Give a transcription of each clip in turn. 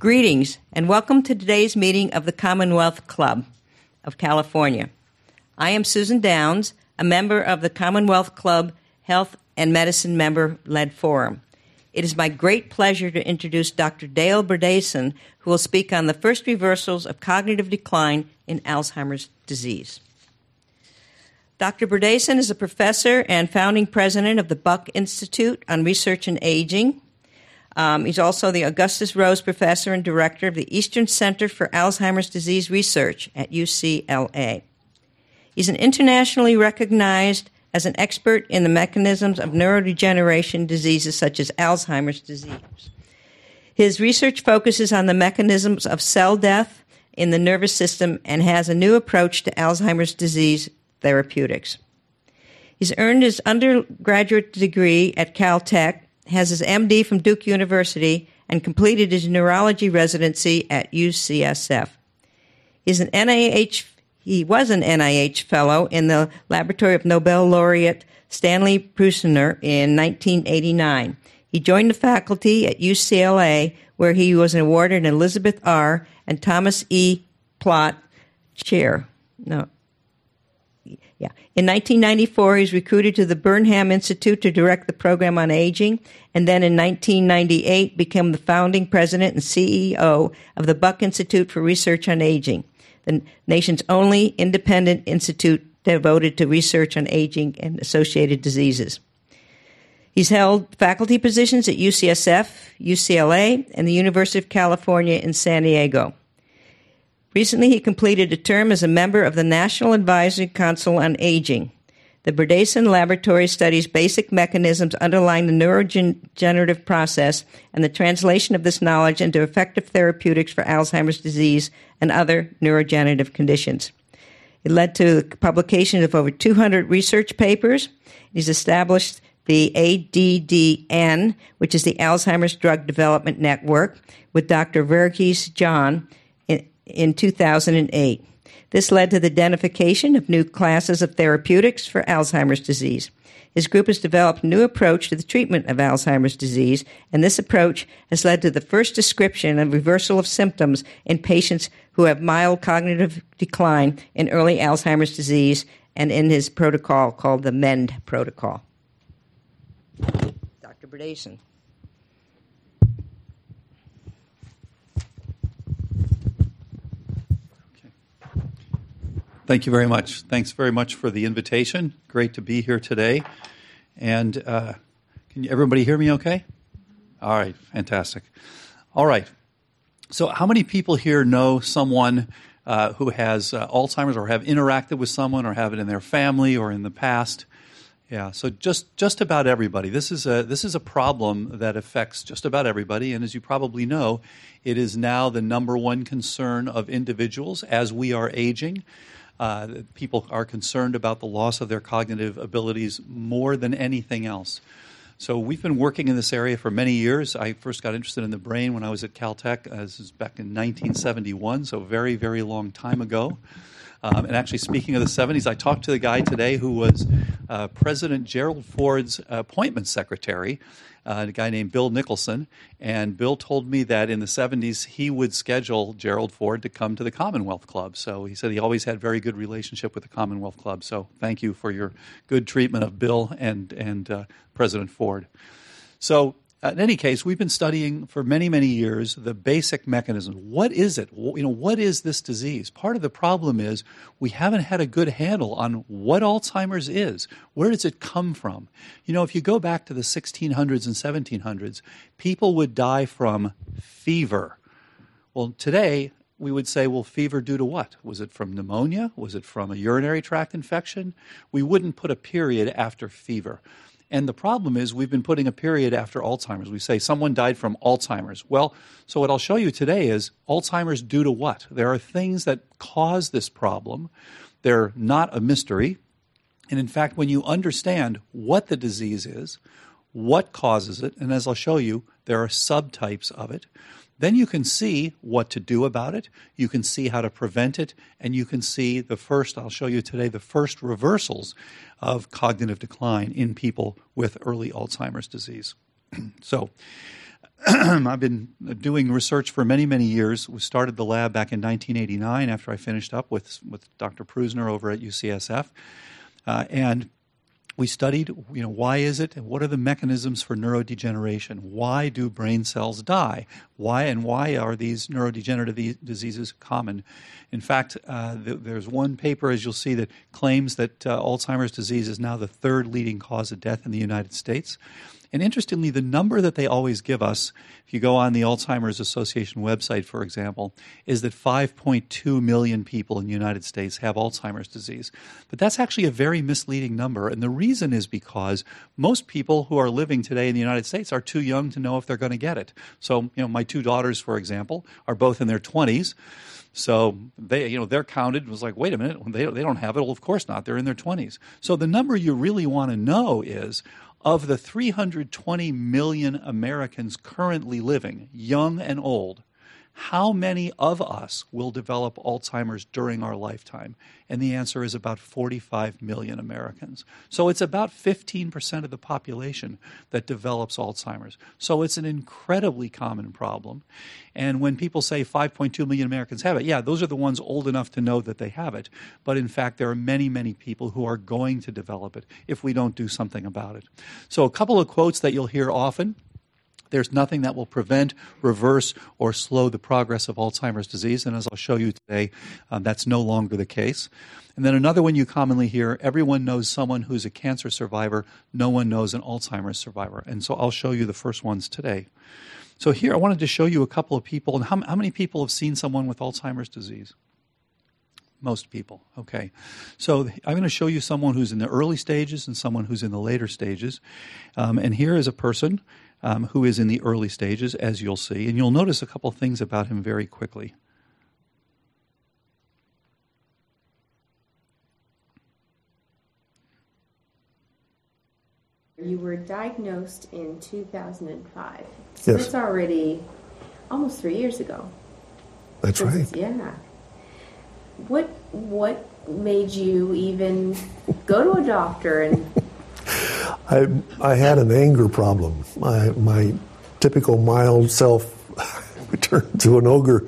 Greetings, and welcome to today's meeting of the Commonwealth Club of California. I am Susan Downs, a member of the Commonwealth Club Health and Medicine Member-led Forum. It is my great pleasure to introduce Dr. Dale Bredesen, who will speak on the first reversals of cognitive decline in Alzheimer's disease. Dr. Bredesen is a professor and founding president of the Buck Institute on Research and Aging. He's also the Augustus Rose Professor and Director of the Eastern Center for Alzheimer's Disease Research at UCLA. He's an internationally recognized as an expert in the mechanisms of neurodegeneration diseases such as Alzheimer's disease. His research focuses on the mechanisms of cell death in the nervous system and has a new approach to Alzheimer's disease therapeutics. He's earned his undergraduate degree at Caltech, has his MD from Duke University, and completed his neurology residency at UCSF. He was an NIH fellow in the laboratory of Nobel laureate Stanley Prusiner in 1989. He joined the faculty at UCLA, where he was awarded an Elizabeth R. and Thomas E. Plott Chair. In 1994, he was recruited to the Burnham Institute to direct the program on aging, and then in 1998 became the founding president and CEO of the Buck Institute for Research on Aging, the nation's only independent institute devoted to research on aging and associated diseases. He's held faculty positions at UCSF, UCLA, and the University of California in San Diego. Recently, he completed a term as a member of the National Advisory Council on Aging. The Bredesen Laboratory studies basic mechanisms underlying the neurodegenerative process and the translation of this knowledge into effective therapeutics for Alzheimer's disease and other neurodegenerative conditions. It led to the publication of over 200 research papers. He's established the ADDN, which is the Alzheimer's Drug Development Network, with Dr. Verghese John in 2008. This led to the identification of new classes of therapeutics for Alzheimer's disease. His group has developed a new approach to the treatment of Alzheimer's disease, and this approach has led to the first description of reversal of symptoms in patients who have mild cognitive decline in early Alzheimer's disease, and in his protocol called the MEND protocol. Dr. Bredesen. Thank you very much. Thanks very much for the invitation. Great to be here today. And can everybody hear me okay? All right, fantastic. All right. So how many people here know someone who has Alzheimer's or have interacted with someone or have it in their family or in the past? Yeah, so just about everybody. This is a problem that affects just about everybody, and as you probably know, it is now the number one concern of individuals as we are aging. People are concerned about the loss of their cognitive abilities more than anything else. So we've been working in this area for many years. I first got interested in the brain when I was at Caltech. This was back in 1971, so very, very long time ago. And actually, speaking of the 70s, I talked to the guy today who was President Gerald Ford's appointment secretary, a guy named Bill Nicholson. And Bill told me that in the 70s, he would schedule Gerald Ford to come to the Commonwealth Club. So he said he always had very good relationship with the Commonwealth Club. So thank you for your good treatment of Bill and President Ford. So in any case, we've been studying for many, many years the basic mechanism. What is it? What is this disease? Part of the problem is we haven't had a good handle on what Alzheimer's is. Where does it come from? If you go back to the 1600s and 1700s, people would die from fever. Well, today we would say, well, fever due to what? Was it from pneumonia? Was it from a urinary tract infection? We wouldn't put a period after fever. And the problem is we've been putting a period after Alzheimer's. We say someone died from Alzheimer's. Well, so what I'll show you today is Alzheimer's due to what? There are things that cause this problem. They're not a mystery. And in fact, when you understand what the disease is, what causes it, and as I'll show you, there are subtypes of it, then you can see what to do about it, you can see how to prevent it, and you can see I'll show you today, the first reversals of cognitive decline in people with early Alzheimer's disease. So I've been doing research for many, many years. We started the lab back in 1989 after I finished up with Dr. Prusner over at UCSF. And we studied, why is it and what are the mechanisms for neurodegeneration? Why do brain cells die? Why are these neurodegenerative diseases common? In fact, there's one paper, as you'll see, that claims that Alzheimer's disease is now the third leading cause of death in the United States. And interestingly, the number that they always give us, if you go on the Alzheimer's Association website, for example, is that 5.2 million people in the United States have Alzheimer's disease. But that's actually a very misleading number. And the reason is because most people who are living today in the United States are too young to know if they're going to get it. So, my two daughters, for example, are both in their 20s. So they're counted. It was like, wait a minute, they don't have it. Well, of course not. They're in their 20s. So the number you really want to know is, of the 320 million Americans currently living, young and old, how many of us will develop Alzheimer's during our lifetime? And the answer is about 45 million Americans. So it's about 15% of the population that develops Alzheimer's. So it's an incredibly common problem. And when people say 5.2 million Americans have it, yeah, those are the ones old enough to know that they have it. But in fact, there are many, many people who are going to develop it if we don't do something about it. So a couple of quotes that you'll hear often. There's nothing that will prevent, reverse, or slow the progress of Alzheimer's disease. And as I'll show you today, that's no longer the case. And then another one you commonly hear, everyone knows someone who's a cancer survivor. No one knows an Alzheimer's survivor. And so I'll show you the first ones today. So here I wanted to show you a couple of people. And how many people have seen someone with Alzheimer's disease? Most people. Okay. So I'm going to show you someone who's in the early stages and someone who's in the later stages. And here is a person who is in the early stages, as you'll see. And you'll notice a couple of things about him very quickly. You were diagnosed in 2005. So that's already almost 3 years ago. That's right. Yeah. What made you even go to a doctor? And I had an anger problem. My typical mild self turned to an ogre.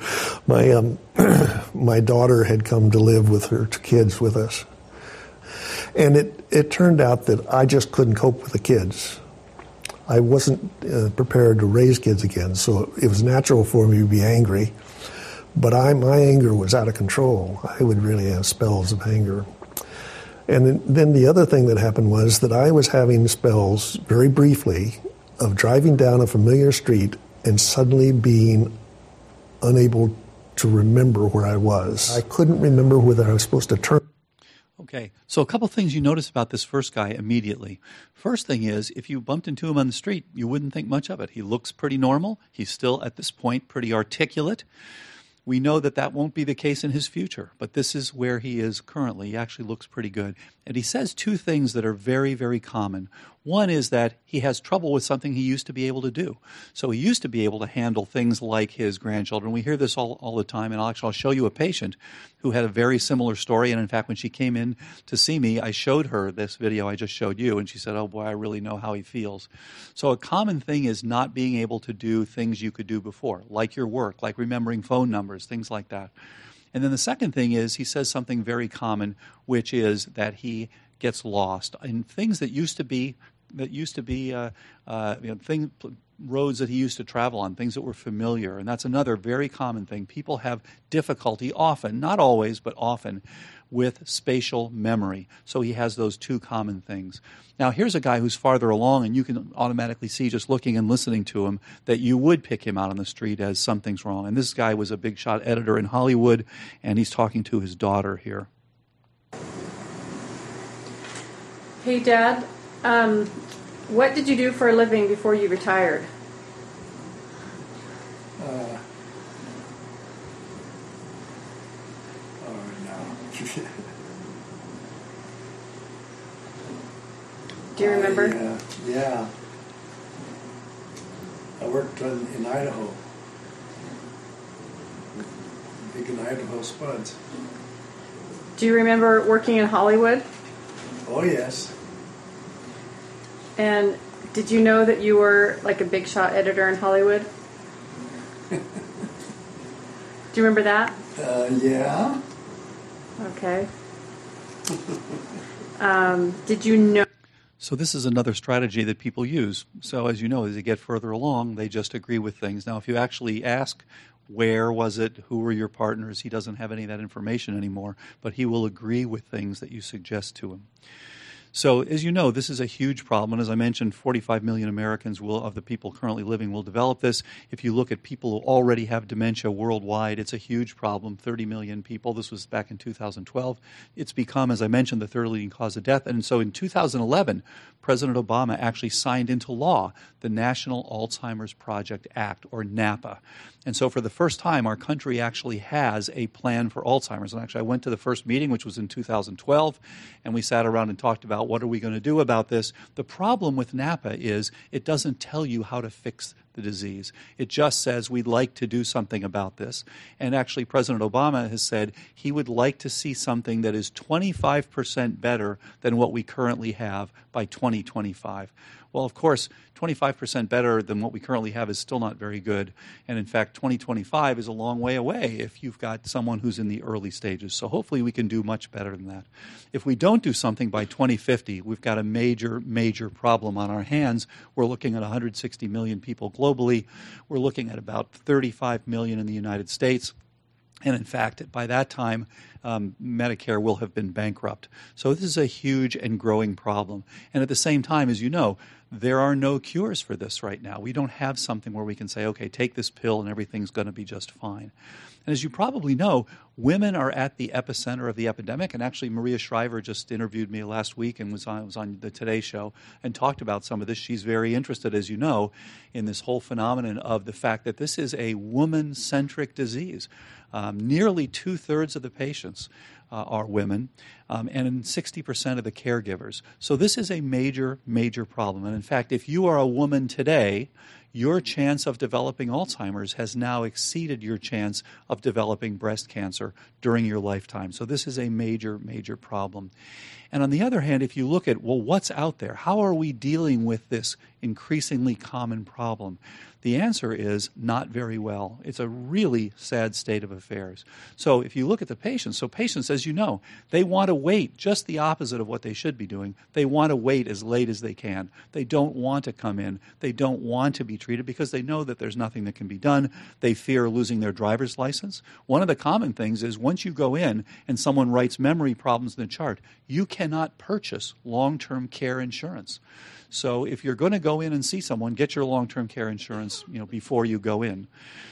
My daughter had come to live with her two kids with us. And it turned out that I just couldn't cope with the kids. I wasn't prepared to raise kids again, so it was natural for me to be angry. But my anger was out of control. I would really have spells of anger. And then the other thing that happened was that I was having spells, very briefly, of driving down a familiar street and suddenly being unable to remember where I was. I couldn't remember whether I was supposed to turn. Okay, so a couple things you notice about this first guy immediately. First thing is, if you bumped into him on the street, you wouldn't think much of it. He looks pretty normal. He's still, at this point, pretty articulate. We know that that won't be the case in his future, but this is where he is currently. He actually looks pretty good. And he says two things that are very, very common. One is that he has trouble with something he used to be able to do. So he used to be able to handle things like his grandchildren. We hear this all the time, and I'll show you a patient who had a very similar story. And in fact, when she came in to see me, I showed her this video I just showed you, and she said, oh boy, I really know how he feels. So a common thing is not being able to do things you could do before, like your work, like remembering phone numbers, things like that. And then the second thing is he says something very common, which is that he gets lost in things that used to be roads that he used to travel on, things that were familiar. And that's another very common thing. People have difficulty often, not always, but often, with spatial memory. So he has those two common things. Now, here's a guy who's farther along, and you can automatically see just looking and listening to him that you would pick him out on the street as something's wrong. And this guy was a big shot editor in Hollywood, and he's talking to his daughter here. Hey, Dad. What did you do for a living before you retired? Do you remember? Yeah. I worked in Idaho. Big in Idaho spuds. Do you remember working in Hollywood? Oh, yes. And Did you know that you were like a big shot editor in Hollywood? Do you remember that? Yeah. Okay. Did you know? So this is another strategy that people use. So as you know, as they get further along, they just agree with things. Now, if you actually ask, where was it, who were your partners, he doesn't have any of that information anymore, but he will agree with things that you suggest to him. So, as you know, this is a huge problem. And as I mentioned, 45 million Americans of the people currently living will develop this. If you look at people who already have dementia worldwide, it's a huge problem. 30 million people. This was back in 2012. It's become, as I mentioned, the third leading cause of death. And so in 2011, President Obama actually signed into law the National Alzheimer's Project Act, or NAPA. And so for the first time, our country actually has a plan for Alzheimer's. And actually, I went to the first meeting, which was in 2012, and we sat around and talked about what are we going to do about this. The problem with NAPA is it doesn't tell you how to fix the disease. It just says we'd like to do something about this. And actually, President Obama has said he would like to see something that is 25% better than what we currently have by 2025. Well, of course, 25% better than what we currently have is still not very good. And in fact, 2025 is a long way away if you've got someone who's in the early stages. So hopefully we can do much better than that. If we don't do something by 2050, we've got a major, major problem on our hands. We're looking at 160 million people globally. We're looking at about 35 million in the United States. And in fact, by that time, Medicare will have been bankrupt. So this is a huge and growing problem. And at the same time, as you know, there are no cures for this right now. We don't have something where we can say, okay, take this pill and everything's going to be just fine. And as you probably know, women are at the epicenter of the epidemic. And actually, Maria Shriver just interviewed me last week and was on the Today Show and talked about some of this. She's very interested, as you know, in this whole phenomenon of the fact that this is a woman-centric disease. Nearly 2/3 of the patients are women, and 60% of the caregivers. So this is a major, major problem. And in fact, if you are a woman today, your chance of developing Alzheimer's has now exceeded your chance of developing breast cancer during your lifetime. So this is a major, major problem. And on the other hand, if you look at, well, what's out there? How are we dealing with this increasingly common problem? The answer is not very well. It's a really sad state of affairs. So if you look at the patients, so patients, as you know, they want to wait just the opposite of what they should be doing. They want to wait as late as they can. They don't want to come in. They don't want to be treated because they know that there's nothing that can be done. They fear losing their driver's license. One of the common things is once you go in and someone writes memory problems in the chart, you cannot purchase long-term care insurance. So if you're going to go in and see someone, get your long-term care insurance, before you go in.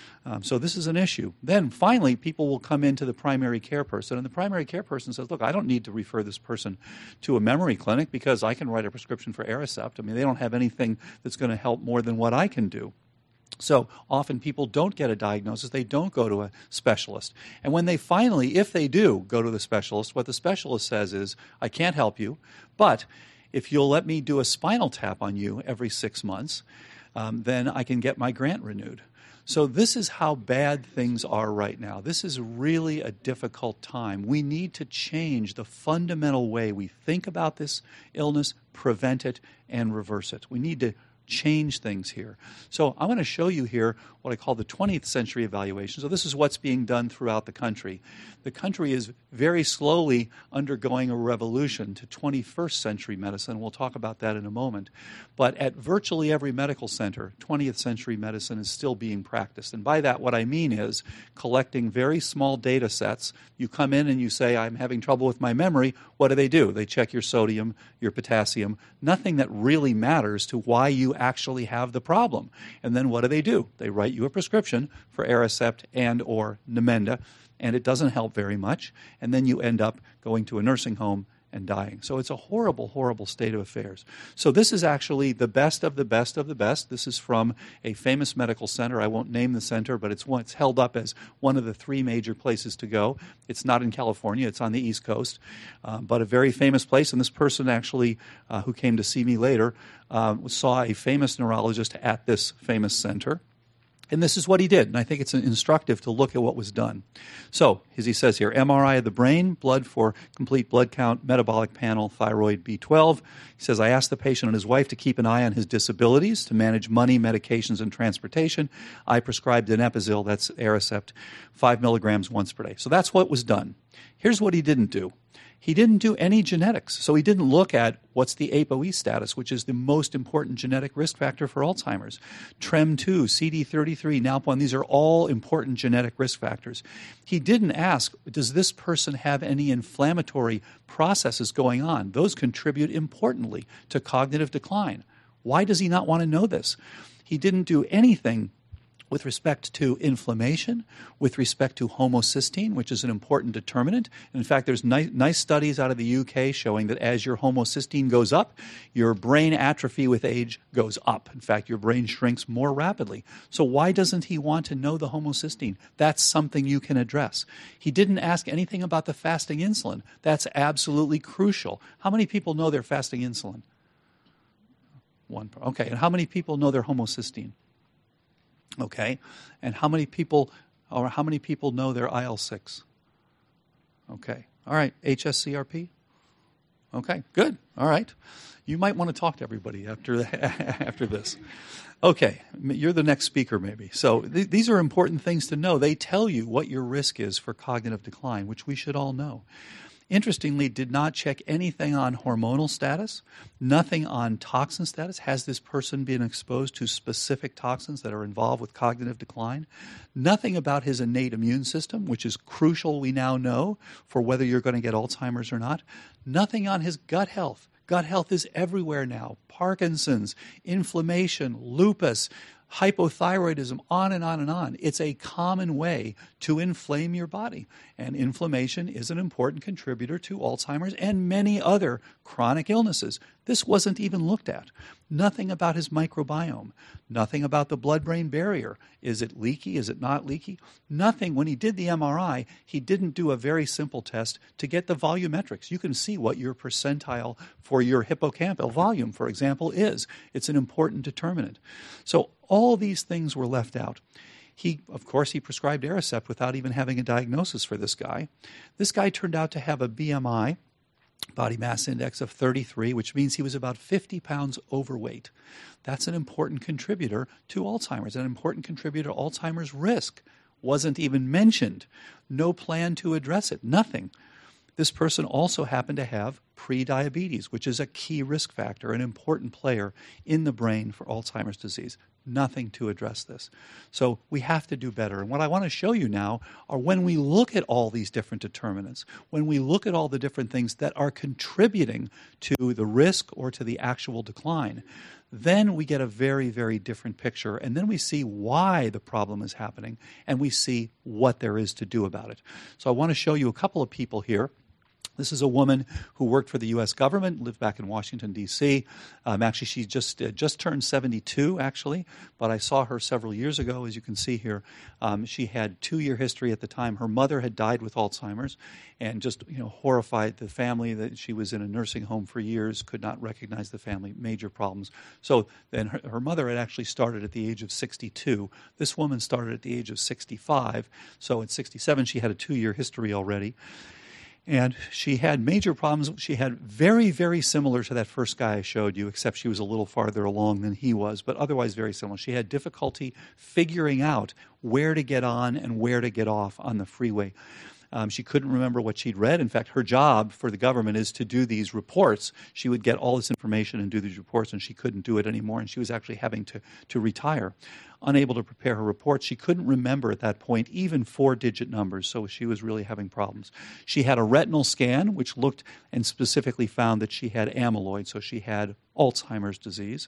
So this is an issue. Then finally, people will come into the primary care person, and the primary care person says, look, I don't need to refer this person to a memory clinic because I can write a prescription for Aricept. I mean, they don't have anything that's going to help more than what I can do. So often people don't get a diagnosis. They don't go to a specialist. And when they finally, if they do go to the specialist, what the specialist says is, I can't help you, but if you'll let me do a spinal tap on you every 6 months, then I can get my grant renewed. So this is how bad things are right now. This is really a difficult time. We need to change the fundamental way we think about this illness, prevent it, and reverse it. We need to change things here. So I want to show you here what I call the 20th century evaluation. So this is what's being done throughout the country. The country is very slowly undergoing a revolution to 21st century medicine. We'll talk about that in a moment. But at virtually every medical center, 20th century medicine is still being practiced. And by that, what I mean is collecting very small data sets. You come in and you say, I'm having trouble with my memory. What do? They check your sodium, your potassium, nothing that really matters to why you actually have the problem. And then what do? They write you a prescription for Aricept and or Namenda, and it doesn't help very much. And then you end up going to a nursing home and dying. So it's a horrible, horrible state of affairs. So this is actually the best of the best of the best. This is from a famous medical center. I won't name the center, but it's held up as one of the 3 major places to go. It's not in California. It's on the East Coast, but a very famous place. And this person actually, who came to see me later, saw a famous neurologist at this famous center. And this is what he did, and I think it's instructive to look at what was done. So, as he says here, MRI of the brain, blood for complete blood count, metabolic panel, thyroid, B12. He says, I asked the patient and his wife to keep an eye on his disabilities, to manage money, medications, and transportation. I prescribed Donepezil, that's Aricept, 5 milligrams once per day. So that's what was done. Here's what he didn't do. He didn't do any genetics. So he didn't look at what's the ApoE status, which is the most important genetic risk factor for Alzheimer's. TREM2, CD33, NALP1, these are all important genetic risk factors. He didn't ask, does this person have any inflammatory processes going on? Those contribute importantly to cognitive decline. Why does he not want to know this? He didn't do anything with respect to inflammation, with respect to homocysteine, which is an important determinant. In fact, there's nice studies out of the UK showing that as your homocysteine goes up, your brain atrophy with age goes up. In fact, your brain shrinks more rapidly. So why doesn't he want to know the homocysteine? That's something you can address. He didn't ask anything about the fasting insulin. That's absolutely crucial. How many people know they're fasting insulin? One. Okay, and how many people know their homocysteine? Okay, and how many people know their IL-6? Okay, all right, HSCRP? Okay, good, all right. You might want to talk to everybody after this. Okay, you're the next speaker maybe. So these are important things to know. They tell you what your risk is for cognitive decline, which we should all know. Interestingly, did not check anything on hormonal status, nothing on toxin status. Has this person been exposed to specific toxins that are involved with cognitive decline? Nothing about his innate immune system, which is crucial, we now know, for whether you're going to get Alzheimer's or not. Nothing on his gut health. Gut health is everywhere now. Parkinson's, inflammation, lupus, hypothyroidism, on and on and on. It's a common way to inflame your body. And inflammation is an important contributor to Alzheimer's and many other chronic illnesses. This wasn't even looked at. Nothing about his microbiome. Nothing about the blood-brain barrier. Is it leaky? Is it not leaky? Nothing. When he did the MRI, he didn't do a very simple test to get the volumetrics. You can see what your percentile for your hippocampal volume, for example, is. It's an important determinant. So all these things were left out. Of course, he prescribed Aricept without even having a diagnosis for this guy. This guy turned out to have a BMI, body mass index, of 33, which means he was about 50 pounds overweight. That's an important contributor to Alzheimer's, an important contributor to Alzheimer's risk. Wasn't even mentioned. No plan to address it. Nothing. This person also happened to have prediabetes, which is a key risk factor, an important player in the brain for Alzheimer's disease. Nothing to address this. So we have to do better. And what I want to show you now are when we look at all these different determinants, when we look at all the different things that are contributing to the risk or to the actual decline, then we get a very, very different picture. And then we see why the problem is happening, and we see what there is to do about it. So I want to show you a couple of people here. This is a woman who worked for the U.S. government, lived back in Washington, D.C. Actually, she just turned 72, actually, but I saw her several years ago, as you can see here. She had 2-year history at the time. Her mother had died with Alzheimer's, and just horrified the family that she was in a nursing home for years, could not recognize the family, major problems. So then her mother had actually started at the age of 62. This woman started at the age of 65. So at 67, she had a 2-year history already. And she had major problems. She had very, very similar to that first guy I showed you, except she was a little farther along than he was, but otherwise very similar. She had difficulty figuring out where to get on and where to get off on the freeway. She couldn't remember what she'd read. In fact, her job for the government is to do these reports. She would get all this information and do these reports, and she couldn't do it anymore, and she was actually having to retire. Unable to prepare her reports. She couldn't remember at that point even 4-digit numbers, so she was really having problems. She had a retinal scan, which looked and specifically found that she had amyloid, so she had Alzheimer's disease.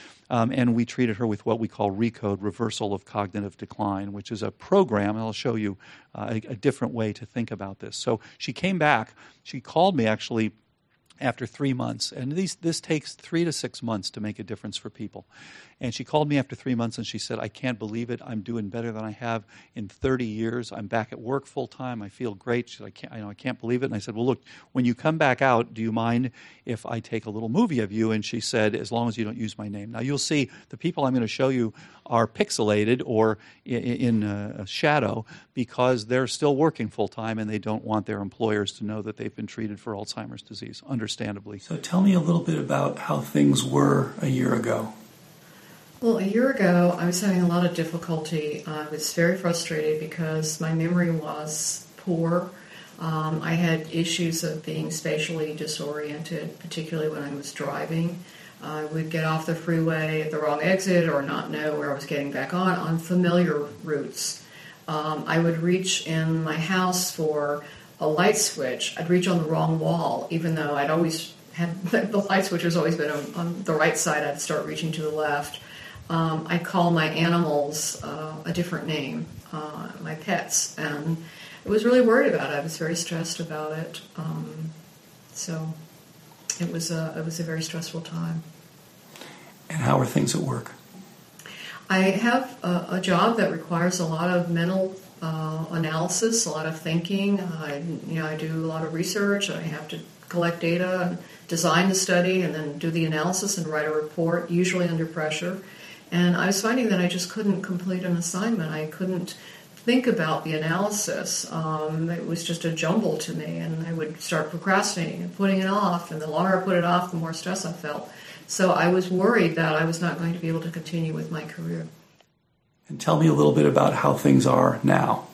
And we treated her with what we call RECODE, Reversal of Cognitive Decline, which is a program, and I'll show you a different way to think about this. So she came back. She called me, actually, after 3 months, and this takes 3 to 6 months to make a difference for people. And she called me after 3 months and she said, I can't believe it. I'm doing better than I have in 30 years. I'm back at work full time. I feel great. She said, I can't believe it. And I said, well, look, when you come back out, do you mind if I take a little movie of you? And she said, as long as you don't use my name. Now, you'll see the people I'm going to show you are pixelated or in a shadow because they're still working full time and they don't want their employers to know that they've been treated for Alzheimer's disease, understandably. So tell me a little bit about how things were a year ago. Well, a year ago, I was having a lot of difficulty. I was very frustrated because my memory was poor. I had issues of being spatially disoriented, particularly when I was driving. I would get off the freeway at the wrong exit or not know where I was getting back on familiar routes. I would reach in my house for a light switch. I'd reach on the wrong wall, even though I'd always had the light switch has always been on the right side. I'd start reaching to the left. I call my animals a different name, my pets, and I was really worried about it. I was very stressed about it. So it was a very stressful time. And how are things at work? I have a job that requires a lot of mental analysis, a lot of thinking. I do a lot of research. I have to collect data and design the study and then do the analysis and write a report, usually under pressure. And I was finding that I just couldn't complete an assignment. I couldn't think about the analysis. It was just a jumble to me, and I would start procrastinating and putting it off. And the longer I put it off, the more stress I felt. So I was worried that I was not going to be able to continue with my career. And tell me a little bit about how things are now.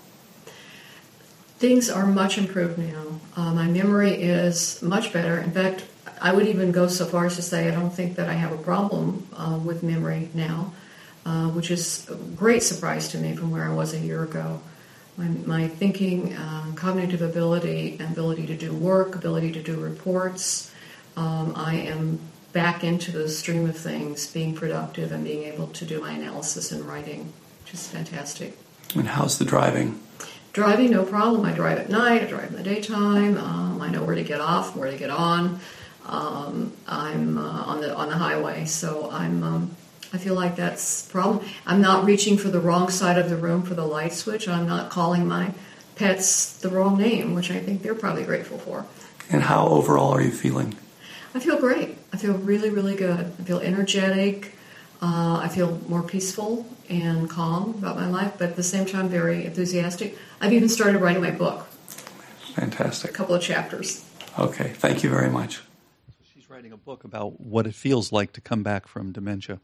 Things are much improved now. My memory is much better. In fact, I would even go so far as to say I don't think that I have a problem with memory now, which is a great surprise to me from where I was a year ago. My thinking, cognitive ability, and ability to do work, ability to do reports, I am back into the stream of things, being productive and being able to do my analysis and writing, which is fantastic. And how's the driving? Driving, no problem. I drive at night, I drive in the daytime. I know where to get off, where to get on. I'm on the highway, so I feel like that's a problem. I'm not reaching for the wrong side of the room for the light switch. I'm not calling my pets the wrong name, which I think they're probably grateful for. And how overall are you feeling? I feel great. I feel really, really good. I feel energetic. I feel more peaceful and calm about my life, but at the same time very enthusiastic. I've even started writing my book. Fantastic. A couple of chapters. Okay, thank you very much. She's writing a book about what it feels like to come back from dementia.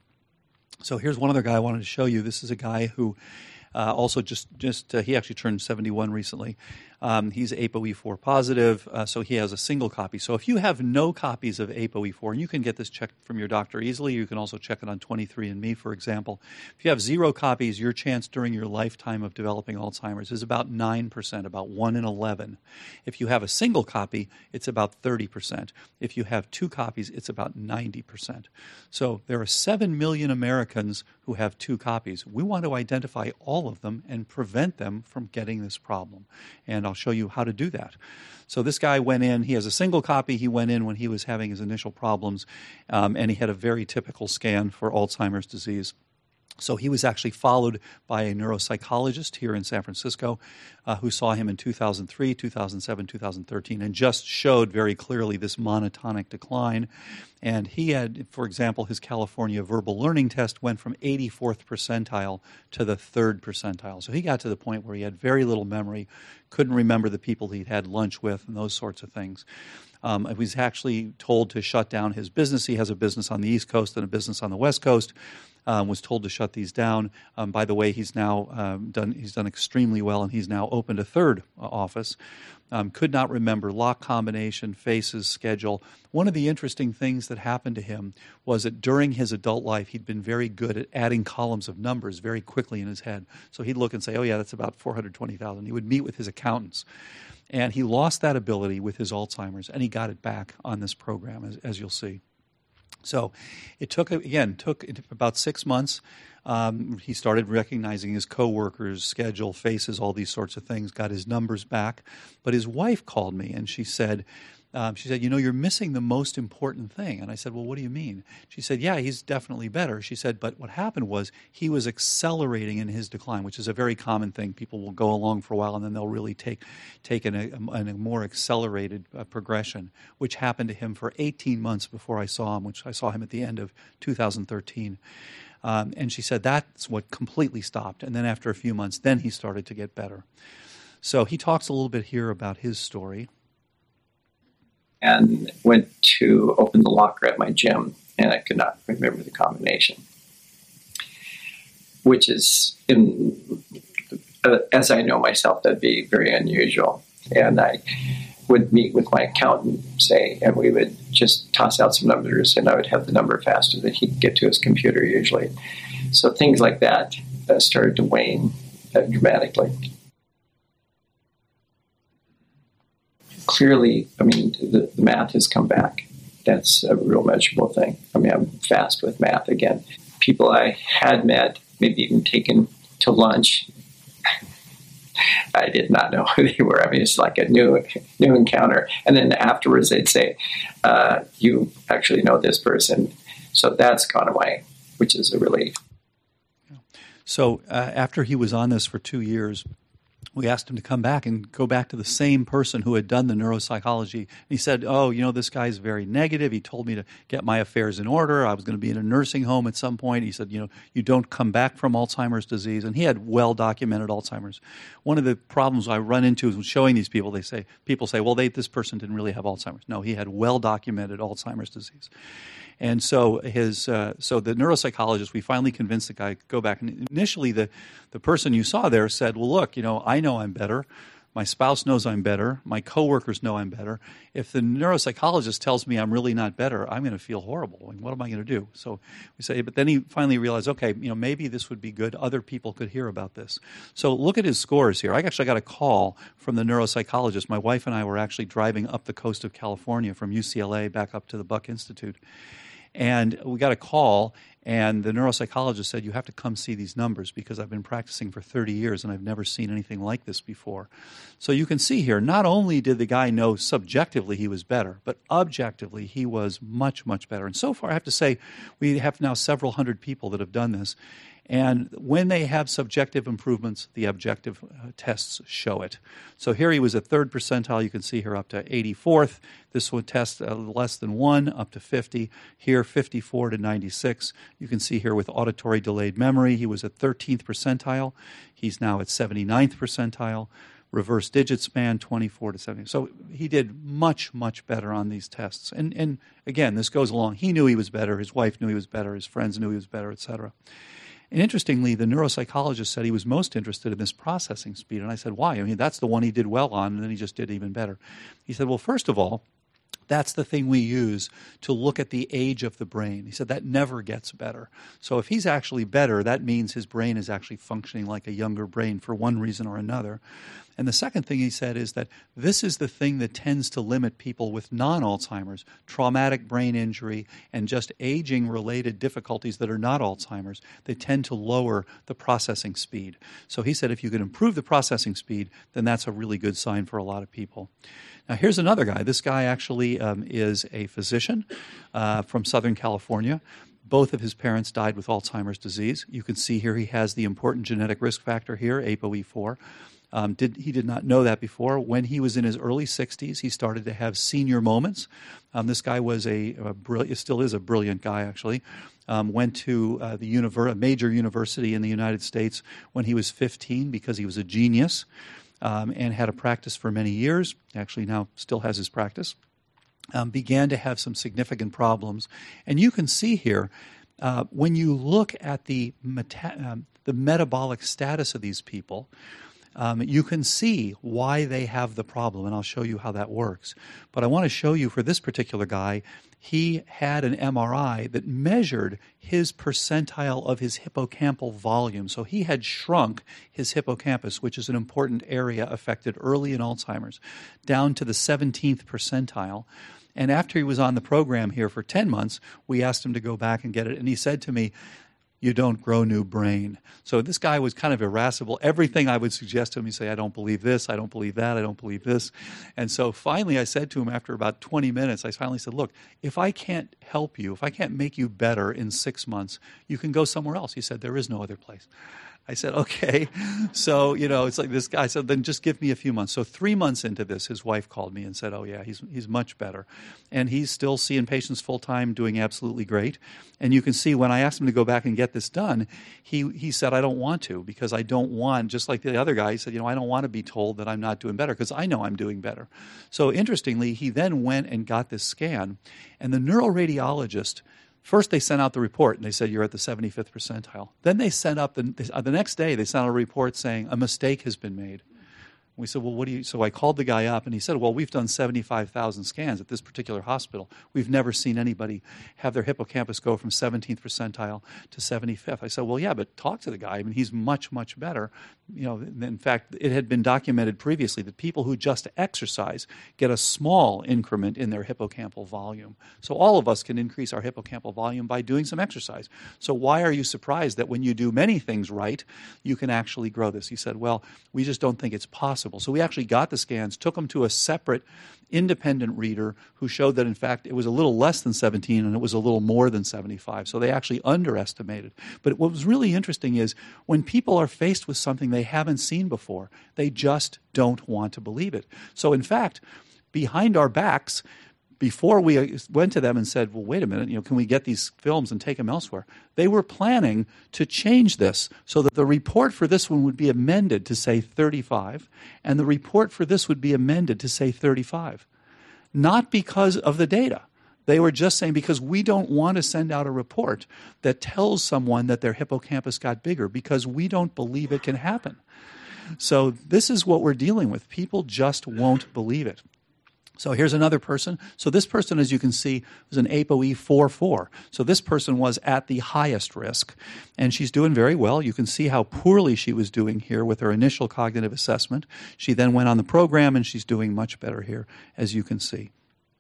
So here's one other guy I wanted to show you. This is a guy who also he actually turned 71 recently. He's ApoE4 positive, so he has a single copy. So if you have no copies of ApoE4, and you can get this checked from your doctor easily, you can also check it on 23andMe, for example. If you have 0 copies, your chance during your lifetime of developing Alzheimer's is about 9%, about 1 in 11. If you have a single copy, it's about 30%. If you have 2 copies, it's about 90%. So there are 7 million Americans who have 2 copies. We want to identify all of them and prevent them from getting this problem. And I'll show you how to do that. So this guy went in, he has a single copy, he went in when he was having his initial problems, and he had a very typical scan for Alzheimer's disease. So he was actually followed by a neuropsychologist here in San Francisco who saw him in 2003, 2007, 2013, and just showed very clearly this monotonic decline. And he had, for example, his California verbal learning test went from 84th percentile to the 3rd percentile. So he got to the point where he had very little memory, couldn't remember the people he'd had lunch with, and those sorts of things. He was actually told to shut down his business. He has a business on the East Coast and a business on the West Coast. Was told to shut these down. By the way, he's now done extremely well, and he's now opened a 3rd office. Could not remember lock combination, faces, schedule. One of the interesting things that happened to him was that during his adult life, he'd been very good at adding columns of numbers very quickly in his head. So he'd look and say, oh yeah, that's about 420,000. He would meet with his accountants. And he lost that ability with his Alzheimer's, and he got it back on this program, as you'll see. So it took about 6 months. He started recognizing his coworkers, schedule, faces, all these sorts of things, got his numbers back. But his wife called me and she said, She said, you're missing the most important thing. And I said, well, what do you mean? She said, yeah, he's definitely better. She said, but what happened was he was accelerating in his decline, which is a very common thing. People will go along for a while and then they'll really take a more accelerated progression, which happened to him for 18 months before I saw him, which I saw him at the end of 2013. And she said that's what completely stopped. And then after a few months, then he started to get better. So he talks a little bit here about his story. And went to open the locker at my gym, and I could not remember the combination, which is, as I know myself, that'd be very unusual. And I would meet with my accountant, and we would just toss out some numbers, and I would have the number faster than he could get to his computer usually. So things like that started to wane dramatically. Clearly, the math has come back. That's a real measurable thing. I'm fast with math again. People I had met, maybe even taken to lunch, I did not know who they were. It's like a new encounter. And then afterwards they'd say, you actually know this person. So that's gone away, which is a relief. So after he was on this for 2 years, we asked him to come back and go back to the same person who had done the neuropsychology. And he said, this guy's very negative. He told me to get my affairs in order. I was going to be in a nursing home at some point. He said, you don't come back from Alzheimer's disease. And he had well-documented Alzheimer's. One of the problems I run into is showing these people, people say, well, this person didn't really have Alzheimer's. No, he had well-documented Alzheimer's disease. And so the neuropsychologist, we finally convinced the guy to go back. And initially, the person you saw there said, well, look, I know I'm better. My spouse knows I'm better. My coworkers know I'm better. If the neuropsychologist tells me I'm really not better, I'm going to feel horrible. And what am I going to do? So we say, but then he finally realized, okay, maybe this would be good. Other people could hear about this. So look at his scores here. I actually got a call from the neuropsychologist. My wife and I were actually driving up the coast of California from UCLA back up to the Buck Institute. And we got a call, and the neuropsychologist said, you have to come see these numbers because I've been practicing for 30 years and I've never seen anything like this before. So you can see here, not only did the guy know subjectively he was better, but objectively he was much, much better. And so far, I have to say, we have now several hundred people that have done this. And when they have subjective improvements, the objective tests show it. So here he was at 3rd percentile. You can see here up to 84th. This would test less than 1 up to 50. Here 54 to 96. You can see here with auditory delayed memory, he was at 13th percentile. He's now at 79th percentile. Reverse digit span, 24 to 70. So he did much, much better on these tests. And again, this goes along. He knew he was better. His wife knew he was better. His friends knew he was better, et cetera. And interestingly, the neuropsychologist said he was most interested in this processing speed. And I said, why? That's the one he did well on, and then he just did even better. He said, well, first of all, that's the thing we use to look at the age of the brain. He said that never gets better. So if he's actually better, that means his brain is actually functioning like a younger brain for one reason or another. And the second thing he said is that this is the thing that tends to limit people with non-Alzheimer's, traumatic brain injury, and just aging-related difficulties that are not Alzheimer's. They tend to lower the processing speed. So he said if you can improve the processing speed, then that's a really good sign for a lot of people. Now, here's another guy. This guy actually is a physician from Southern California. Both of his parents died with Alzheimer's disease. You can see here he has the important genetic risk factor here, ApoE4. He did not know that before. When he was in his early 60s, he started to have senior moments. This guy was still is a brilliant guy, actually. Went to a major university in the United States when he was 15 because he was a genius. And had a practice for many years, actually now still has his practice, began to have some significant problems. And you can see here, when you look at the metabolic status of these people, you can see why they have the problem, and I'll show you how that works. But I want to show you for this particular guy, he had an MRI that measured his percentile of his hippocampal volume. So he had shrunk his hippocampus, which is an important area affected early in Alzheimer's, down to the 17th percentile. And after he was on the program here for 10 months, we asked him to go back and get it. And he said to me, you don't grow new brain. So this guy was kind of irascible. Everything I would suggest to him, he'd say, I don't believe this, I don't believe that, I don't believe this. And so finally I said to him after about 20 minutes, I finally said, look, if I can't help you, if I can't make you better in 6 months, you can go somewhere else. He said, there is no other place. I said, okay. So, it's like this guy said, then just give me a few months. So 3 months into this, his wife called me and said, oh, yeah, he's much better. And he's still seeing patients full-time, doing absolutely great. And you can see when I asked him to go back and get this done, he said, I don't want to because I don't want, just like the other guy, he said, I don't want to be told that I'm not doing better because I know I'm doing better. So interestingly, he then went and got this scan. And the neuroradiologist, first, they sent out the report, and they said, you're at the 75th percentile. Then they sent up, the next day, they sent out a report saying, a mistake has been made. We said, well, so I called the guy up, and he said, well, we've done 75,000 scans at this particular hospital. We've never seen anybody have their hippocampus go from 17th percentile to 75th. I said, well, yeah, but talk to the guy. I mean, he's much, much better. In fact, it had been documented previously that people who just exercise get a small increment in their hippocampal volume. So all of us can increase our hippocampal volume by doing some exercise. So why are you surprised that when you do many things right, you can actually grow this? He said, well, we just don't think it's possible. So we actually got the scans, took them to a separate independent reader who showed that, in fact, it was a little less than 17 and it was a little more than 75. So they actually underestimated. But what was really interesting is when people are faced with something they haven't seen before, they just don't want to believe it. So, in fact, behind our backs, before we went to them and said, well, wait a minute, can we get these films and take them elsewhere? They were planning to change this so that the report for this one would be amended to say 35, and the report for this would be amended to say 35. Not because of the data. They were just saying because we don't want to send out a report that tells someone that their hippocampus got bigger because we don't believe it can happen. So this is what we're dealing with. People just won't believe it. So here's another person. So this person, as you can see, was an ApoE 4-4. So this person was at the highest risk, and she's doing very well. You can see how poorly she was doing here with her initial cognitive assessment. She then went on the program, and she's doing much better here, as you can see.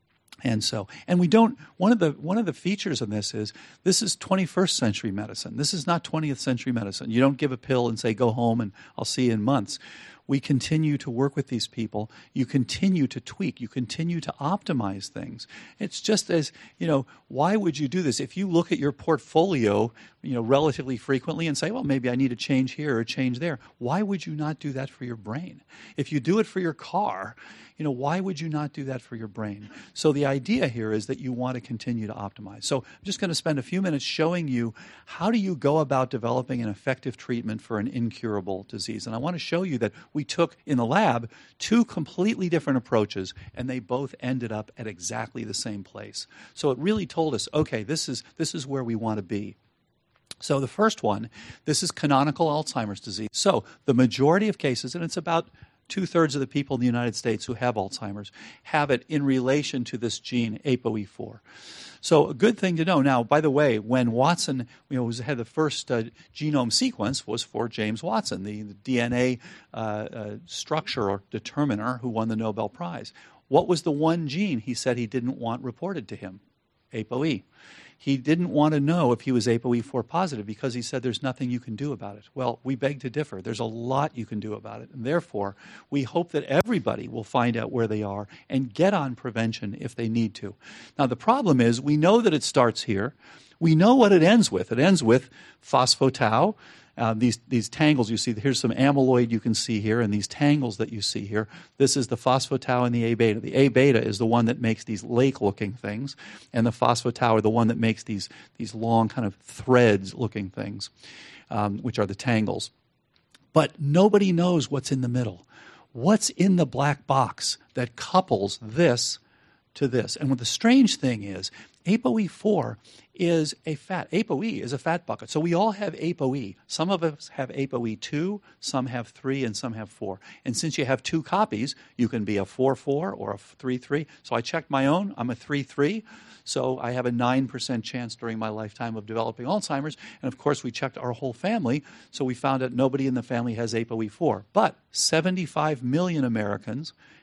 And we don't, one of the features of this is 21st century medicine. This is not 20th century medicine. You don't give a pill and say, go home and I'll see you in months. We continue to work with these people. You continue to tweak. You continue to optimize things. It's just as, why would you do this? If you look at your portfolio, relatively frequently and say, well, maybe I need a change here or a change there, why would you not do that for your brain? If you do it for your car, why would you not do that for your brain? So the idea here is that you want to continue to optimize. So I'm just going to spend a few minutes showing you how do you go about developing an effective treatment for an incurable disease. And I want to show you that we took in the lab 2 completely different approaches, and they both ended up at exactly the same place. So it really told us, okay, this is where we want to be. So the first one, this is canonical Alzheimer's disease. So the majority of cases, and it's about 2/3 of the people in the United States who have Alzheimer's have it in relation to this gene, ApoE4. So a good thing to know. Now, by the way, when Watson had the first genome sequence was for James Watson, the DNA structure or determiner who won the Nobel Prize. What was the one gene he said he didn't want reported to him? ApoE. He didn't want to know if he was ApoE4 positive because he said there's nothing you can do about it. Well, we beg to differ. There's a lot you can do about it. And therefore, we hope that everybody will find out where they are and get on prevention if they need to. Now, the problem is we know that it starts here. We know what it ends with. It ends with phospho-tau. These tangles you see, here's some amyloid you can see here, and these tangles that you see here, this is the phospho-tau and the A-beta. The A-beta is the one that makes these lake-looking things, and the phospho-tau are the one that makes these long kind of threads-looking things, which are the tangles. But nobody knows what's in the middle. What's in the black box that couples this to this? And what the strange thing is, ApoE4 is a fat. ApoE is a fat bucket. So we all have ApoE. Some of us have ApoE2, some have 3, and some have 4. And since you have 2 copies, you can be a 4-4 or a 3-3. So I checked my own. I'm a 3-3. So I have a 9% chance during my lifetime of developing Alzheimer's. And of course, we checked our whole family. So we found out nobody in the family has ApoE4. But 75 million Americans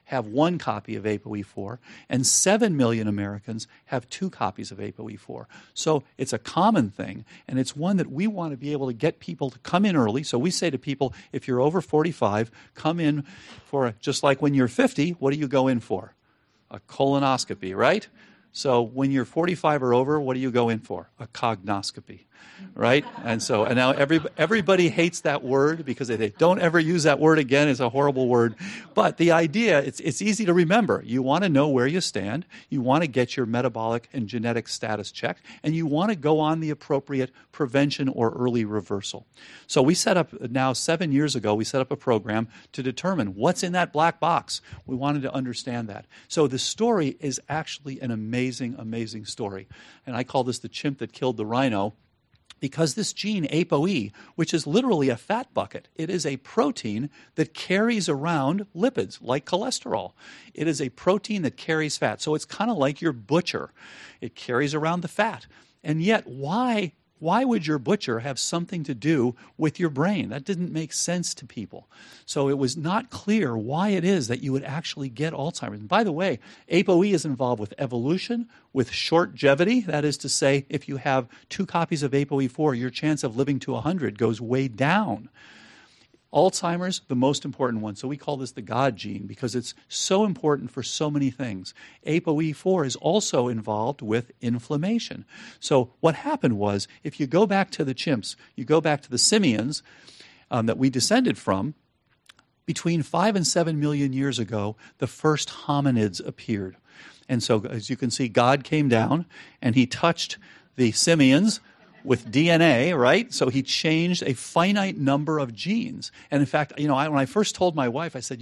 have 1 copy of ApoE4, and 7 million Americans have 2 copies of ApoE4. So it's a common thing, and it's one that we want to be able to get people to come in early. So we say to people, if you're over 45, come in for, just like when you're 50, what do you go in for? A colonoscopy, right? So when you're 45 or over, what do you go in for? A cognoscopy, right? And now everybody hates that word because they don't ever use that word again. It's a horrible word. But the idea, it's easy to remember. You want to know where you stand. You want to get your metabolic and genetic status checked. And you want to go on the appropriate prevention or early reversal. So we set up, now 7 years ago, we set up a program to determine what's in that black box. We wanted to understand that. So the story is actually an amazing, amazing story. And I call this the chimp that killed the rhino, because this gene, ApoE, which is literally a fat bucket, it is a protein that carries around lipids, like cholesterol. It is a protein that carries fat. So it's kind of like your butcher. It carries around the fat. And yet, why would your butcher have something to do with your brain? That didn't make sense to people. So it was not clear why it is that you would actually get Alzheimer's. And by the way, ApoE is involved with evolution, with shortgevity. That is to say, if you have 2 copies of ApoE4, your chance of living to 100 goes way down. Alzheimer's, the most important one. So we call this the God gene because it's so important for so many things. ApoE4 is also involved with inflammation. So what happened was, if you go back to the chimps, you go back to the simians that we descended from, between 5 and 7 million years ago, the first hominids appeared. And so, as you can see, God came down and he touched the simians with DNA, right? So he changed a finite number of genes. And in fact, when I first told my wife, I said,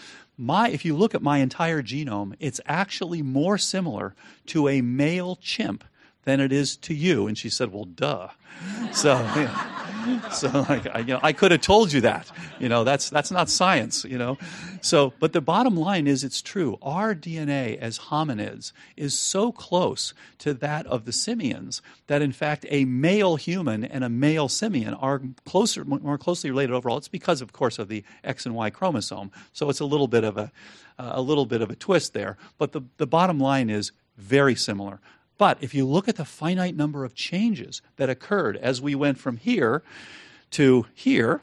if you look at my entire genome, it's actually more similar to a male chimp than it is to you. And she said, well, duh. So, I could have told you that. That's not science. So, but the bottom line is, it's true. Our DNA as hominids is so close to that of the simians that, in fact, a male human and a male simian are more closely related overall. It's because, of course, of the X and Y chromosome. So it's a little bit of a twist there. But the bottom line is very similar. But if you look at the finite number of changes that occurred as we went from here to here,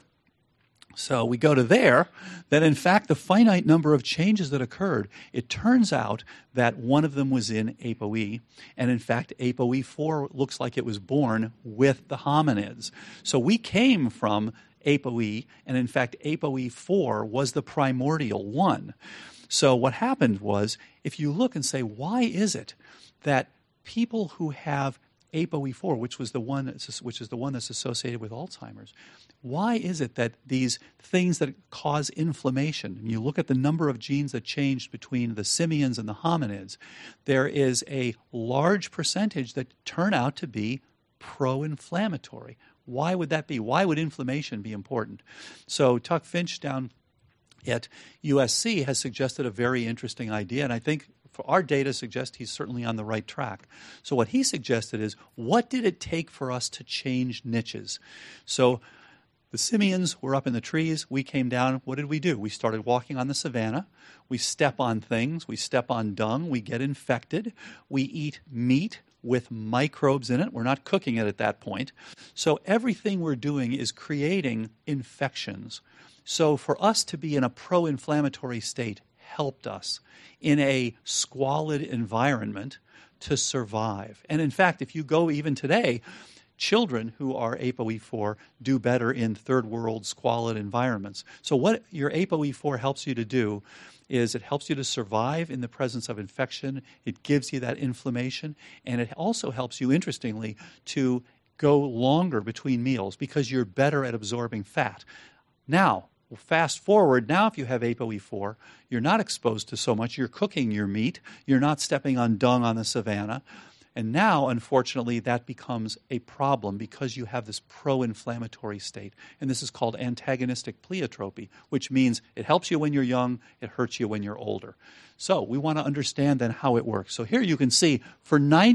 so we go to there, then in fact the finite number of changes that occurred, it turns out that one of them was in ApoE, and in fact ApoE4 looks like it was born with the hominids. So we came from ApoE, and in fact ApoE4 was the primordial one. So what happened was, if you look and say, why is it that people who have ApoE4, which is the one that's associated with Alzheimer's, why is it that these things that cause inflammation, and you look at the number of genes that changed between the simians and the hominids, there is a large percentage that turn out to be pro-inflammatory. Why would that be? Why would inflammation be important? So Tuck Finch down at USC has suggested a very interesting idea, and I think our data suggests he's certainly on the right track. So what he suggested is, what did it take for us to change niches? So the simians were up in the trees. We came down. What did we do? We started walking on the savannah. We step on things. We step on dung. We get infected. We eat meat with microbes in it. We're not cooking it at that point. So everything we're doing is creating infections. So for us to be in a pro-inflammatory state helped us in a squalid environment to survive. And in fact, if you go even today, children who are ApoE4 do better in third world squalid environments. So what your ApoE4 helps you to do is it helps you to survive in the presence of infection. It gives you that inflammation, and it also helps you, interestingly, to go longer between meals because you're better at absorbing fat. Now, fast forward, now if you have ApoE4, you're not exposed to so much. You're cooking your meat. You're not stepping on dung on the savannah. And now, unfortunately, that becomes a problem because you have this pro-inflammatory state. And this is called antagonistic pleiotropy, which means it helps you when you're young, it hurts you when you're older. So we want to understand then how it works. So here you can see, for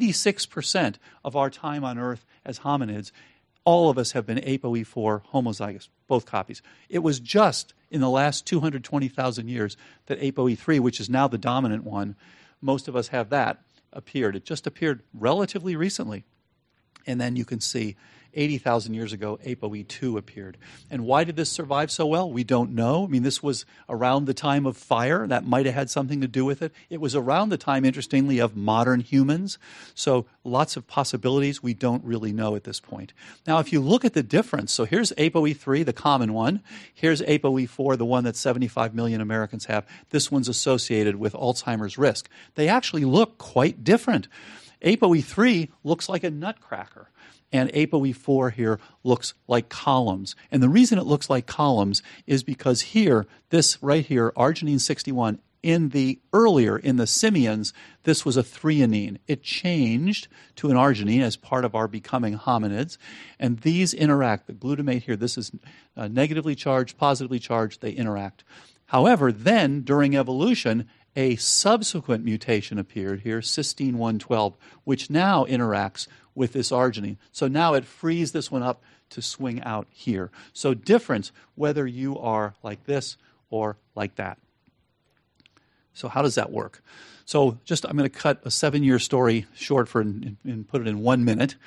96% of our time on Earth as hominids, all of us have been ApoE4 homozygous, both copies. It was just in the last 220,000 years that ApoE3, which is now the dominant one, most of us have that, appeared. It just appeared relatively recently. And then you can see 80,000 years ago, ApoE2 appeared. And why did this survive so well? We don't know. I mean, this was around the time of fire. That might have had something to do with it. It was around the time, interestingly, of modern humans. So lots of possibilities we don't really know at this point. Now, if you look at the difference, so here's ApoE3, the common one. Here's ApoE4, the one that 75 million Americans have. This one's associated with Alzheimer's risk. They actually look quite different. ApoE3 looks like a nutcracker. And ApoE4 here looks like columns. And the reason it looks like columns is because here, this right here, arginine 61, in the simians, this was a threonine. It changed to an arginine as part of our becoming hominids. And these interact. The glutamate here, this is negatively charged, positively charged, they interact. However, then during evolution, a subsequent mutation appeared here, cysteine 112, which now interacts with this arginine. So now it frees this one up to swing out here. So difference whether you are like this or like that. So how does that work? So I'm going to cut a 7-year story short and put it in 1 minute.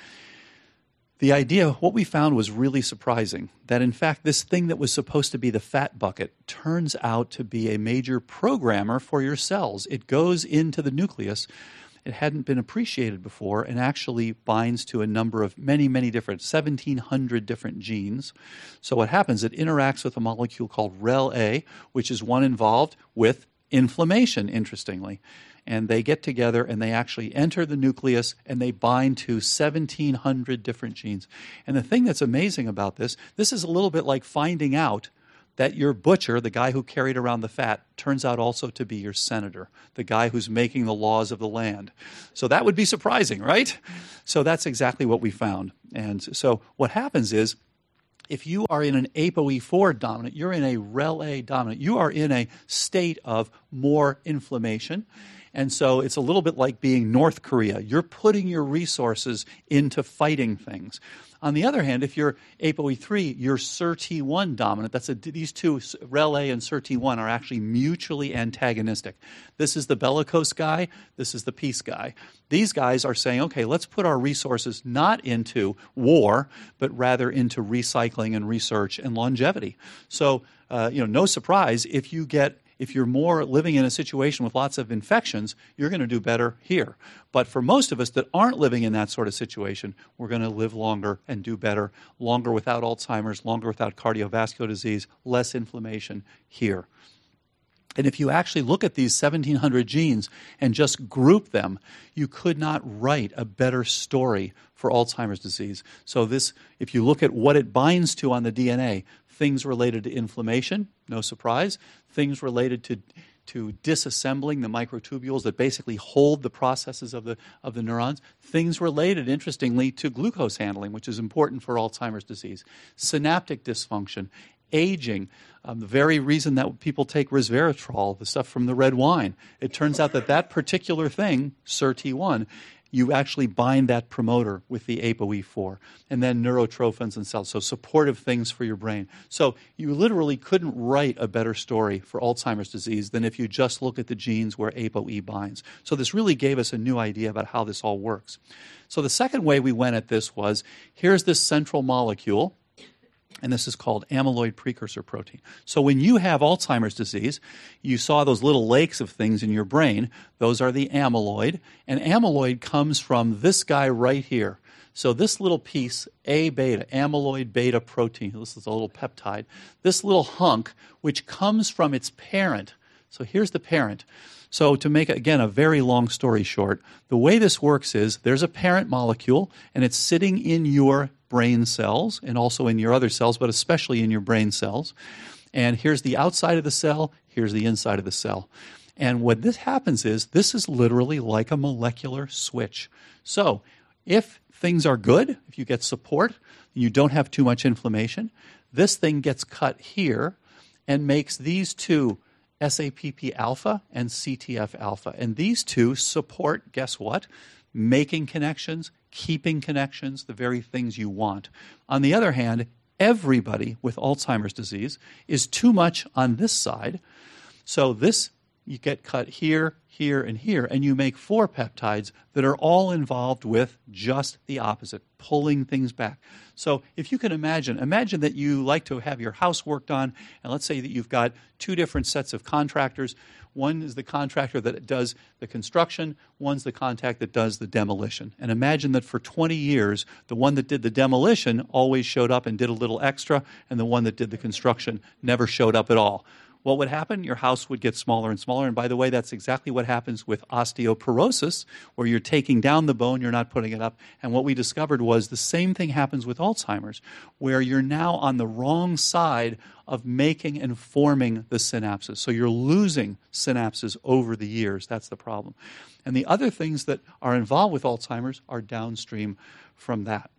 The idea, what we found was really surprising, that in fact this thing that was supposed to be the fat bucket turns out to be a major programmer for your cells. It goes into the nucleus. It hadn't been appreciated before and actually binds to a number of many, many different, 1,700 different genes. So what happens, it interacts with a molecule called REL-A, which is one involved with inflammation, interestingly. And they get together and they actually enter the nucleus and they bind to 1,700 different genes. And the thing that's amazing about this is a little bit like finding out that your butcher, the guy who carried around the fat, turns out also to be your senator, the guy who's making the laws of the land. So that would be surprising, right? So that's exactly what we found. And so what happens is, if you are in an ApoE4 dominant, you're in a REL-A dominant, you are in a state of more inflammation. And so it's a little bit like being North Korea. You're putting your resources into fighting things. On the other hand, if you're ApoE3, you're SIRT1 dominant. These two, REL-A and SIRT1, are actually mutually antagonistic. This is the bellicose guy. This is the peace guy. These guys are saying, okay, let's put our resources not into war, but rather into recycling and research and longevity. So, no surprise, if you're more living in a situation with lots of infections, you're going to do better here. But for most of us that aren't living in that sort of situation, we're going to live longer and do better, longer without Alzheimer's, longer without cardiovascular disease, less inflammation here. And if you actually look at these 1,700 genes and just group them, you could not write a better story for Alzheimer's disease. So if you look at what it binds to on the DNA, things related to inflammation, no surprise. Things related to disassembling the microtubules that basically hold the processes of the neurons. Things related, interestingly, to glucose handling, which is important for Alzheimer's disease. Synaptic dysfunction, aging, the very reason that people take resveratrol, the stuff from the red wine. It turns out that particular thing, SIRT1, you actually bind that promoter with the ApoE4, and then neurotrophins and cells, so supportive things for your brain. So you literally couldn't write a better story for Alzheimer's disease than if you just look at the genes where ApoE binds. So this really gave us a new idea about how this all works. So the second way we went at this was, here's this central molecule, and this is called amyloid precursor protein. So when you have Alzheimer's disease, you saw those little lakes of things in your brain. Those are the amyloid. And amyloid comes from this guy right here. So this little piece, A-beta, amyloid beta protein, this is a little peptide, this little hunk, which comes from its parent. So here's the parent. So to make, again, a very long story short, the way this works is there's a parent molecule, and it's sitting in your brain cells and also in your other cells, but especially in your brain cells. And here's the outside of the cell, here's the inside of the cell. And what this happens is, this is literally like a molecular switch. So if things are good, if you get support, you don't have too much inflammation, this thing gets cut here and makes these two SAPP alpha and CTF alpha. And these two support, guess what? Making connections, keeping connections, the very things you want. On the other hand, everybody with Alzheimer's disease is too much on this side. So this, you get cut here, here, and here, and you make 4 peptides that are all involved with just the opposite, pulling things back. So if you can imagine that you like to have your house worked on, and let's say that you've got 2 different sets of contractors. One is the contractor that does the construction, one's the contractor that does the demolition. And imagine that for 20 years, the one that did the demolition always showed up and did a little extra, and the one that did the construction never showed up at all. What would happen? Your house would get smaller and smaller. And by the way, that's exactly what happens with osteoporosis, where you're taking down the bone, you're not putting it up. And what we discovered was the same thing happens with Alzheimer's, where you're now on the wrong side of making and forming the synapses. So you're losing synapses over the years. That's the problem. And the other things that are involved with Alzheimer's are downstream from that.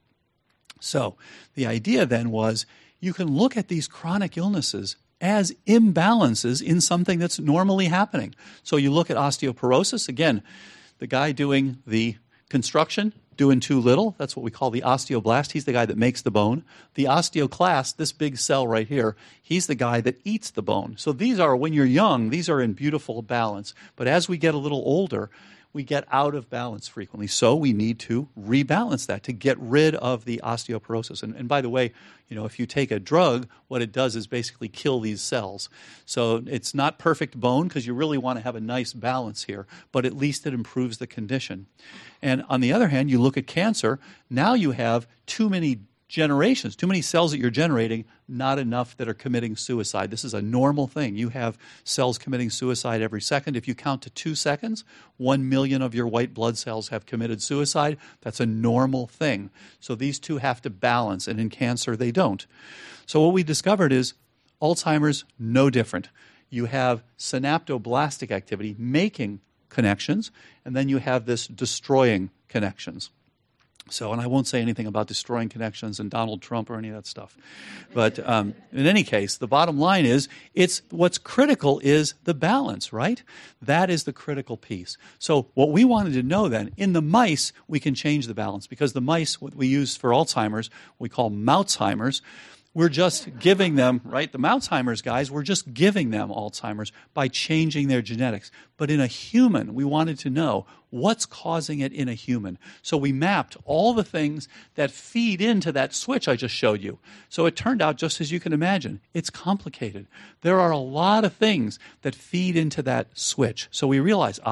So the idea then was you can look at these chronic illnesses as imbalances in something that's normally happening. So you look at osteoporosis, again, the guy doing the construction, doing too little, that's what we call the osteoblast. He's the guy that makes the bone. The osteoclast, this big cell right here, he's the guy that eats the bone. So these are, when you're young, these are in beautiful balance. But as we get a little older, we get out of balance frequently. So we need to rebalance that to get rid of the osteoporosis. And by the way, if you take a drug, what it does is basically kill these cells. So it's not perfect bone because you really want to have a nice balance here, but at least it improves the condition. And on the other hand, you look at cancer, now you have too many generations, too many cells that you're generating, not enough that are committing suicide. This is a normal thing. You have cells committing suicide every second. If you count to 2 seconds, 1 million of your white blood cells have committed suicide. That's a normal thing. So these two have to balance, and in cancer, they don't. So what we discovered is Alzheimer's, no different. You have synaptoblastic activity, making connections, and then you have this destroying connections. So, and I won't say anything about destroying connections and Donald Trump or any of that stuff. But in any case, the bottom line is what's critical is the balance, right? That is the critical piece. So what we wanted to know then, in the mice, we can change the balance because the mice, what we use for Alzheimer's, we call Mouseheimer's. We're just giving them, right, the Mouseheimer's guys, we're just giving them Alzheimer's by changing their genetics. But in a human, we wanted to know what's causing it in a human. So we mapped all the things that feed into that switch I just showed you. So it turned out, just as you can imagine, it's complicated. There are a lot of things that feed into that switch. So we realized,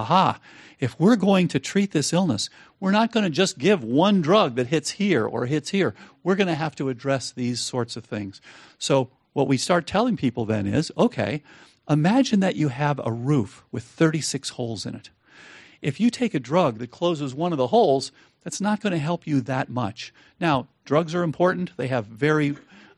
if we're going to treat this illness, we're not going to just give one drug that hits here or hits here. We're going to have to address these sorts of things. So what we start telling people then is, okay, imagine that you have a roof with 36 holes in it. If you take a drug that closes one of the holes, that's not going to help you that much. Now, drugs are important. They have very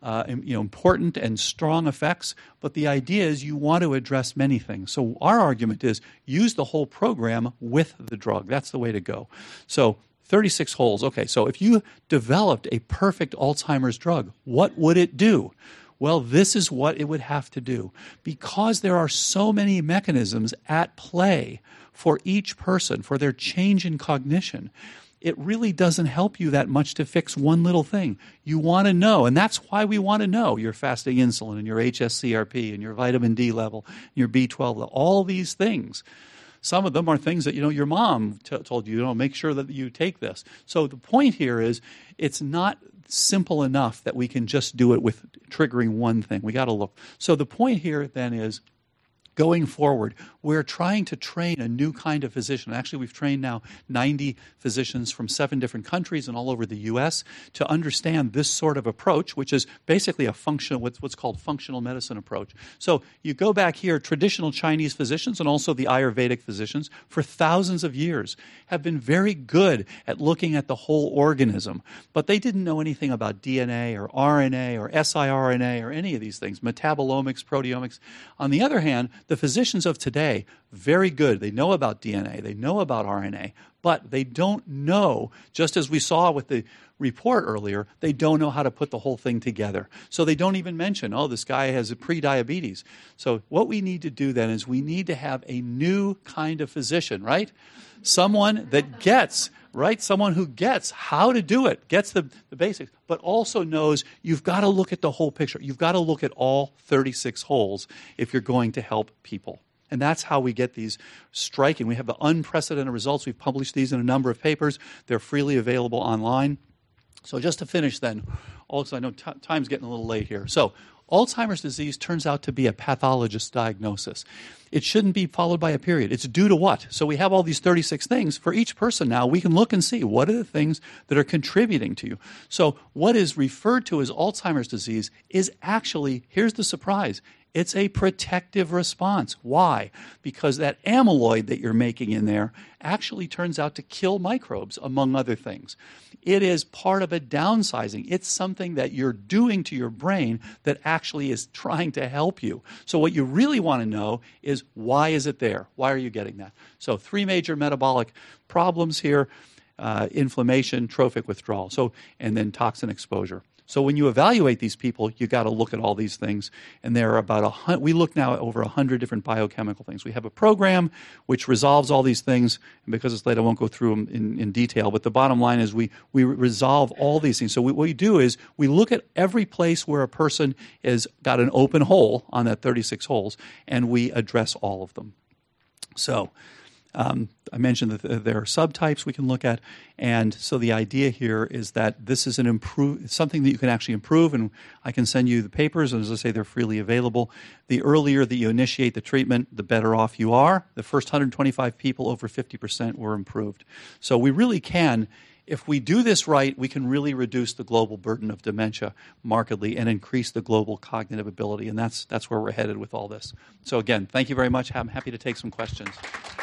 important and strong effects, but the idea is you want to address many things. So our argument is use the whole program with the drug. That's the way to go. So 36 holes. Okay, so if you developed a perfect Alzheimer's drug, what would it do? Well, this is what it would have to do. Because there are so many mechanisms at play for each person, for their change in cognition, it really doesn't help you that much to fix one little thing. You want to know, and that's why we want to know your fasting insulin and your HSCRP and your vitamin D level, and your B12 level, all these things. Some of them are things that, your mom told you, make sure that you take this. So the point here is it's not simple enough that we can just do it with triggering one thing. We got to look. So the point here then is, going forward, we're trying to train a new kind of physician. Actually, we've trained now 90 physicians from 7 different countries and all over the U.S. to understand this sort of approach, which is basically a what's called functional medicine approach. So you go back here, traditional Chinese physicians and also the Ayurvedic physicians for thousands of years have been very good at looking at the whole organism, but they didn't know anything about DNA or RNA or siRNA or any of these things, metabolomics, proteomics. On the other hand, the physicians of today, very good. They know about DNA. They know about RNA. But they don't know, just as we saw with the report earlier, they don't know how to put the whole thing together. So they don't even mention, this guy has a pre-diabetes. So what we need to do then is we need to have a new kind of physician, right? someone that gets, right? Someone who gets how to do it, gets the basics, but also knows you've got to look at the whole picture. You've got to look at all 36 holes if you're going to help people. And that's how we get these striking. We have the unprecedented results. We've published these in a number of papers. They're freely available online. So just to finish then, also I know time's getting a little late here. So Alzheimer's disease turns out to be a pathologist diagnosis. It shouldn't be followed by a period. It's due to what? So we have all these 36 things. For each person now, we can look and see what are the things that are contributing to you. So what is referred to as Alzheimer's disease is actually, here's the surprise, it's a protective response. Why? Because that amyloid that you're making in there actually turns out to kill microbes, among other things. It is part of a downsizing. It's something that you're doing to your brain that actually is trying to help you. So what you really want to know is, why is it there? Why are you getting that? So 3 major metabolic problems here: inflammation, trophic withdrawal, and then toxin exposure. So when you evaluate these people, you got to look at all these things, and there are about we look now at over 100 different biochemical things. We have a program which resolves all these things, and because it's late, I won't go through them in detail. But the bottom line is we resolve all these things. So what we do is we look at every place where a person has got an open hole on that 36 holes, and we address all of them. So I mentioned that there are subtypes we can look at, and so the idea here is that this is something that you can actually improve, and I can send you the papers, and as I say, they're freely available. The earlier that you initiate the treatment, the better off you are. The first 125 people, over 50% were improved. So we really can, if we do this right, we can really reduce the global burden of dementia markedly and increase the global cognitive ability, and that's where we're headed with all this. So again, thank you very much. I'm happy to take some questions.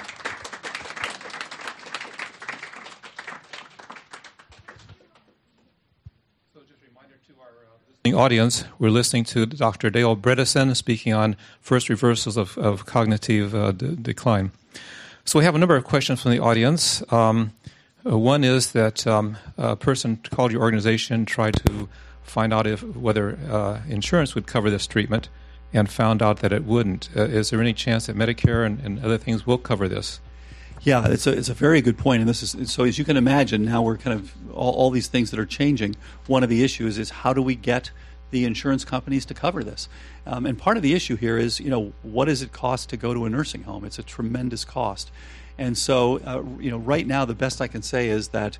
Audience, we're listening to Dr. Dale Bredesen speaking on first reversals of cognitive decline. So we have a number of questions from the audience. One is that a person called your organization, tried to find out whether insurance would cover this treatment, and found out that it wouldn't. Is there any chance that Medicare and other things will cover this? Yeah, it's a very good point, and this is so. As you can imagine, now we're kind of all these things that are changing. One of the issues is, how do we get the insurance companies to cover this? And part of the issue here is, what does it cost to go to a nursing home? It's a tremendous cost, and so right now the best I can say is that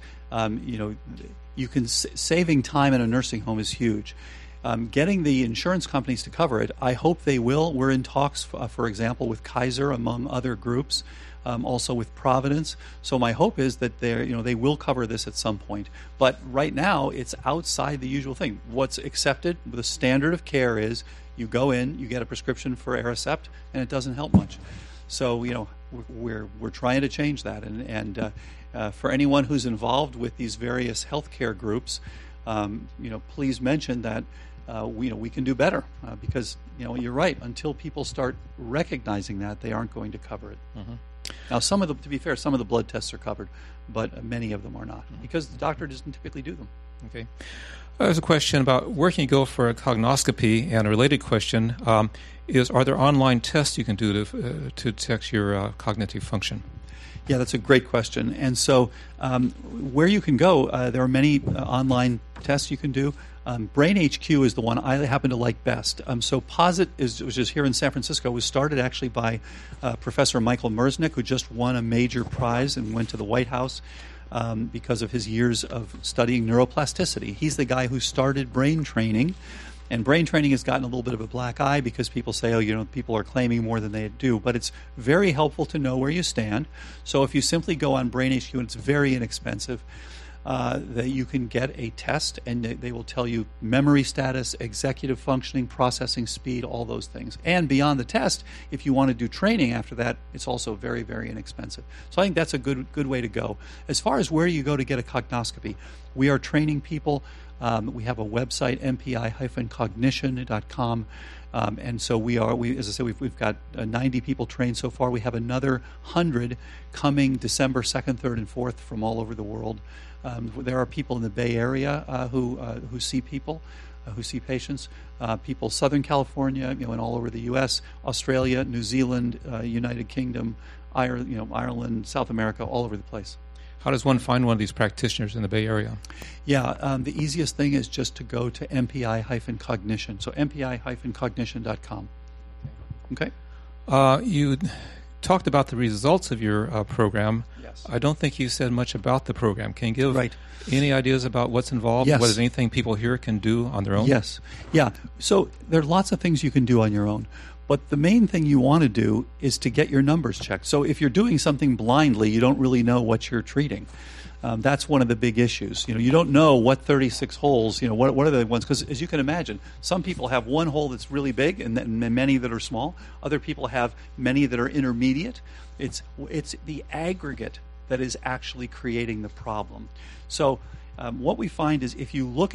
you can saving time in a nursing home is huge. Getting the insurance companies to cover it, I hope they will. We're in talks, for example, with Kaiser, among other groups. Also with Providence. So my hope is that they will cover this at some point. But right now, it's outside the usual thing. What's accepted, the standard of care is you go in, you get a prescription for Aricept, and it doesn't help much. So we're trying to change that. And for anyone who's involved with these various healthcare groups, please mention that we can do better because you're right. Until people start recognizing that, they aren't going to cover it. Mm-hmm. Now, to be fair, some of the blood tests are covered, but many of them are not because the doctor doesn't typically do them. Okay. There's a question about where can you go for a cognoscopy, and a related question is: are there online tests you can do to detect your cognitive function? Yeah, that's a great question. And so, where you can go, there are many online tests you can do. BrainHQ is the one I happen to like best. So POSIT, which is here in San Francisco, was started actually by Professor Michael Merznick, who just won a major prize and went to the White House because of his years of studying neuroplasticity. He's the guy who started brain training, and brain training has gotten a little bit of a black eye because people say, people are claiming more than they do, but it's very helpful to know where you stand. So if you simply go on BrainHQ, and it's very inexpensive, that you can get a test, and they will tell you memory status, executive functioning, processing speed, all those things. And beyond the test, if you want to do training after that, it's also very, very inexpensive. So I think that's a good way to go. As far as where you go to get a cognoscopy, we are training people. We have a website, mpi-cognition.com. And so as I said, we've got 90 people trained so far. We have another 100 coming December 2nd, 3rd, and 4th from all over the world. There are people in the Bay Area who see people, who see patients. People Southern California, and all over the U.S., Australia, New Zealand, United Kingdom, Ireland, South America, all over the place. How does one find one of these practitioners in the Bay Area? Yeah, the easiest thing is just to go to MPI-Cognition. So MPI-Cognition.com. Okay. You talked about the results of your program. Yes. I don't think you said much about the program. Can you give any ideas about what's involved? Yes. What is anything people here can do on their own? Yes. Yeah. So there are lots of things you can do on your own. But the main thing you want to do is to get your numbers checked. So if you're doing something blindly, you don't really know what you're treating. That's one of the big issues. You don't know what 36 holes, what are the ones, because as you can imagine, some people have one hole that's really big and many that are small. Other people have many that are intermediate. It's the aggregate that is actually creating the problem. So what we find is if you look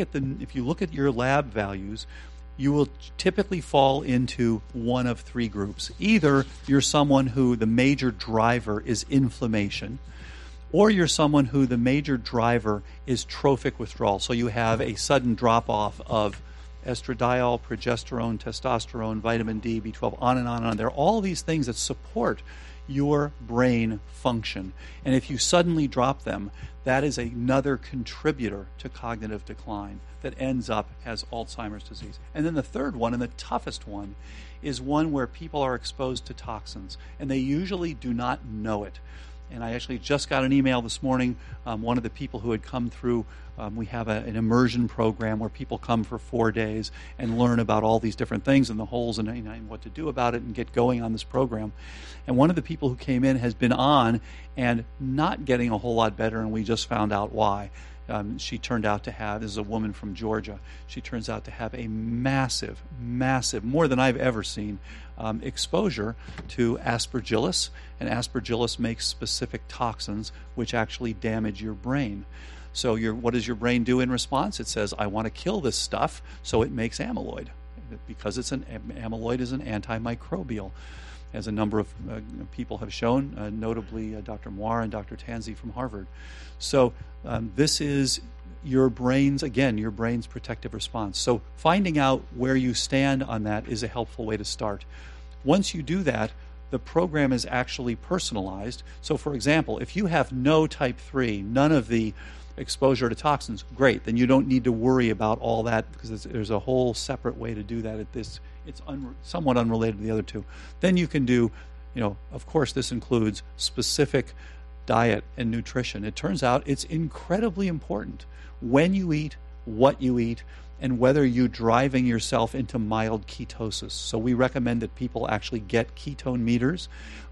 at your lab values, you will typically fall into one of three groups. Either you're someone who the major driver is inflammation, or you're someone who the major driver is trophic withdrawal. So you have a sudden drop-off of estradiol, progesterone, testosterone, vitamin D, B12, on and on and on. There are all these things that support your brain function. And if you suddenly drop them, that is another contributor to cognitive decline that ends up as Alzheimer's disease. And then the third one, and the toughest one, is one where people are exposed to toxins, and they usually do not know it. And I actually just got an email this morning. One of the people who had come through, we have an immersion program where people come for 4 days and learn about all these different things and the holes and what to do about it and get going on this program. And one of the people who came in has been on and not getting a whole lot better, and we just found out why. She turned out to have, this is a woman from Georgia, she turns out to have a massive, more than I've ever seen, exposure to aspergillus, and aspergillus makes specific toxins which actually damage your brain. So what does your brain do in response? It says, I want to kill this stuff, so it makes amyloid, because amyloid is an antimicrobial, as a number of people have shown, notably Dr. Moir and Dr. Tanzi from Harvard. So this is your brain's protective response. So finding out where you stand on that is a helpful way to start. Once you do that, the program is actually personalized. So for example, if you have no type 3, none of the exposure to toxins, great, then you don't need to worry about all that, because there's a whole separate way to do that at this. It's somewhat unrelated to the other two. Then you can do, of course this includes specific diet and nutrition. It turns out it's incredibly important when you eat, what you eat, and whether you're driving yourself into mild ketosis. So we recommend that people actually get ketone meters,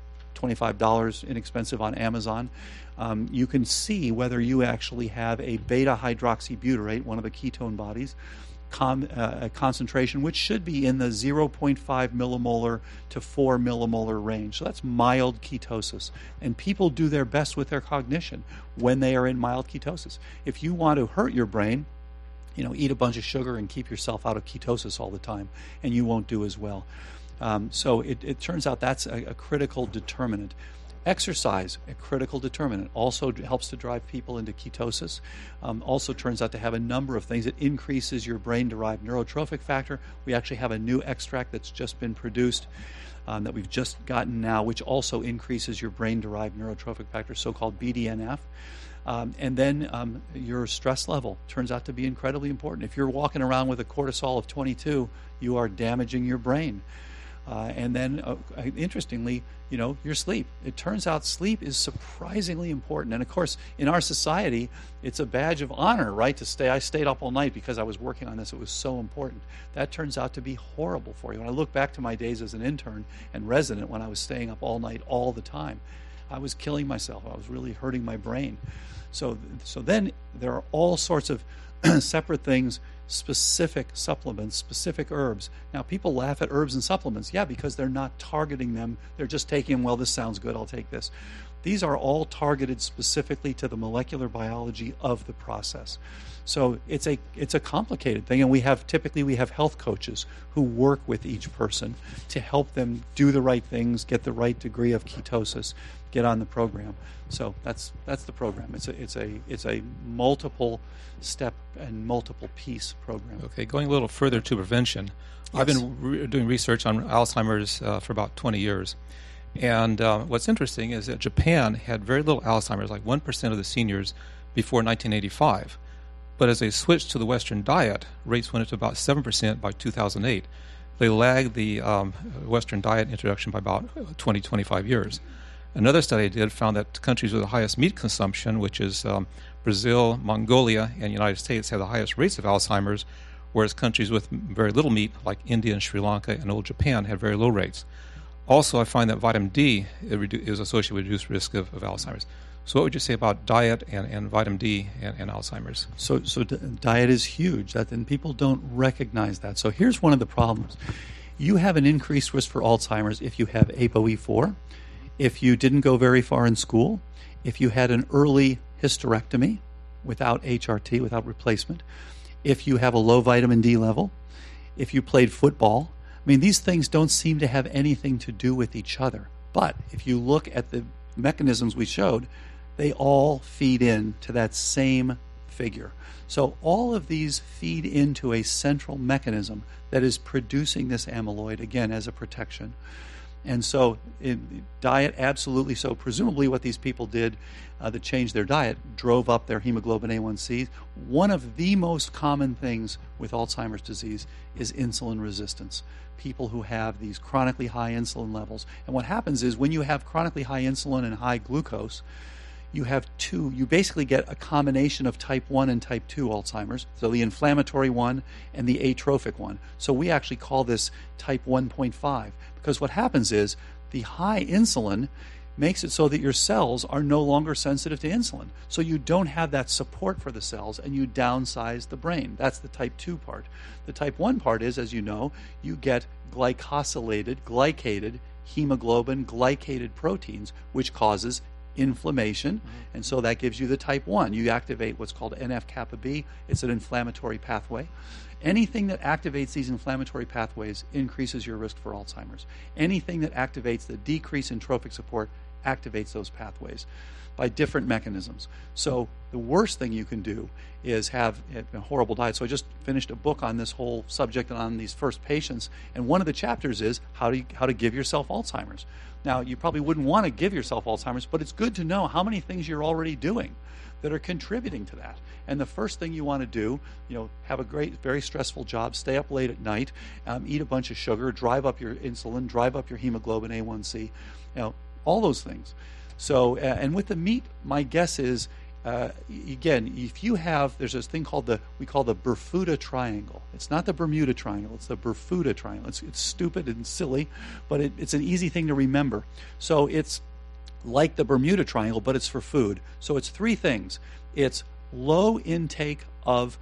$25, inexpensive on Amazon. You can see whether you actually have a beta-hydroxybutyrate, one of the ketone bodies, a concentration which should be in the 0.5 millimolar to 4 millimolar range. So that's mild ketosis. And people do their best with their cognition when they are in mild ketosis. If you want to hurt your brain, eat a bunch of sugar and keep yourself out of ketosis all the time, and you won't do as well. So it turns out that's a critical determinant. Exercise, a critical determinant, also helps to drive people into ketosis. Also turns out to have a number of things. It increases your brain-derived neurotrophic factor. We actually have a new extract that's just been produced that we've just gotten now, which also increases your brain-derived neurotrophic factor, so-called BDNF. And then your stress level turns out to be incredibly important. If you're walking around with a cortisol of 22, you are damaging your brain. And then, interestingly, your sleep. It turns out sleep is surprisingly important. And of course, in our society, it's a badge of honor, right, to stay. I stayed up all night because I was working on this. It was so important. That turns out to be horrible for you. When I look back to my days as an intern and resident, when I was staying up all night all the time, I was killing myself. I was really hurting my brain. So then there are all sorts of separate things, specific supplements, specific herbs. Now, people laugh at herbs and supplements. Yeah, because they're not targeting them. They're just taking, well, this sounds good, I'll take this. These are all targeted specifically to the molecular biology of the process. So it's a complicated thing, and we have health coaches who work with each person to help them do the right things, get the right degree of ketosis, get on the program. So that's the program. It's a multiple step and multiple piece program. Okay, going a little further to prevention. Yes. I've been doing research on Alzheimer's for about 20 years. And what's interesting is that Japan had very little Alzheimer's, like 1% of the seniors, before 1985. But as they switched to the Western diet, rates went up to about 7% by 2008. They lagged the Western diet introduction by about 20, 25 years. Another study I did found that countries with the highest meat consumption, which is Brazil, Mongolia, and the United States, have the highest rates of Alzheimer's, whereas countries with very little meat, like India and Sri Lanka and old Japan, had very low rates. Also, I find that vitamin D is associated with reduced risk of Alzheimer's. So what would you say about diet and vitamin D and Alzheimer's? So diet is huge, and people don't recognize that. So here's one of the problems. You have an increased risk for Alzheimer's if you have ApoE4, if you didn't go very far in school, if you had an early hysterectomy without HRT, without replacement, if you have a low vitamin D level, if you played football. I mean, these things don't seem to have anything to do with each other. But if you look at the mechanisms we showed, they all feed in to that same figure. So all of these feed into a central mechanism that is producing this amyloid, again, as a protection. And so diet, absolutely so. Presumably what these people did that changed their diet drove up their hemoglobin A1C. One of the most common things with Alzheimer's disease is insulin resistance. People who have these chronically high insulin levels. And what happens is when you have chronically high insulin and high glucose, you basically get a combination of type 1 and type 2 Alzheimer's, so the inflammatory one and the atrophic one. So we actually call this type 1.5, because what happens is the high insulin makes it so that your cells are no longer sensitive to insulin. So you don't have that support for the cells, and you downsize the brain. That's the type 2 part. The type 1 part is, as you know, you get glycated hemoglobin, glycated proteins, which causes inflammation, and so that gives you the type 1. You activate what's called NF-kappa B. It's an inflammatory pathway. Anything that activates these inflammatory pathways increases your risk for Alzheimer's. Anything that activates the decrease in trophic support activates those pathways by different mechanisms. So the worst thing you can do is have a horrible diet. So I just finished a book on this whole subject and on these first patients, and one of the chapters is how to give yourself Alzheimer's. Now, you probably wouldn't want to give yourself Alzheimer's, but it's good to know how many things you're already doing that are contributing to that. And the first thing you want to do, have a great, very stressful job, stay up late at night, eat a bunch of sugar, drive up your insulin, drive up your hemoglobin A1C, all those things. So, and with the meat, my guess is, again, if you have, there's this thing we call the Bermuda Triangle. It's not the Bermuda Triangle, it's the Bermuda Triangle. It's stupid and silly, but it's an easy thing to remember. So it's like the Bermuda Triangle, but it's for food. So it's three things. It's low intake of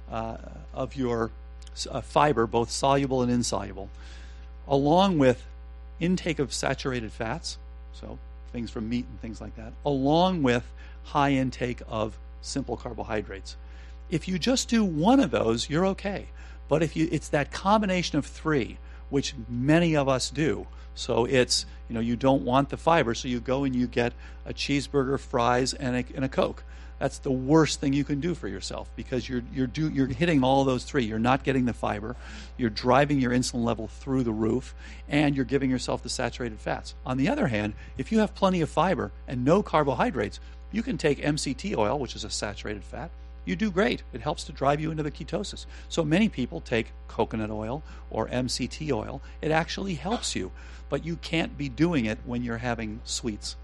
your fiber, both soluble and insoluble, along with intake of saturated fats, so things from meat and things like that, along with high intake of simple carbohydrates. If you just do one of those, you're okay. But it's that combination of three, which many of us do. So it's, you don't want the fiber, so you go and you get a cheeseburger, fries, and a Coke. That's the worst thing you can do for yourself, because you're hitting all those three. You're not getting the fiber, you're driving your insulin level through the roof, and you're giving yourself the saturated fats. On the other hand, if you have plenty of fiber and no carbohydrates, you can take MCT oil, which is a saturated fat. You do great. It helps to drive you into the ketosis. So many people take coconut oil or MCT oil. It actually helps you, but you can't be doing it when you're having sweets.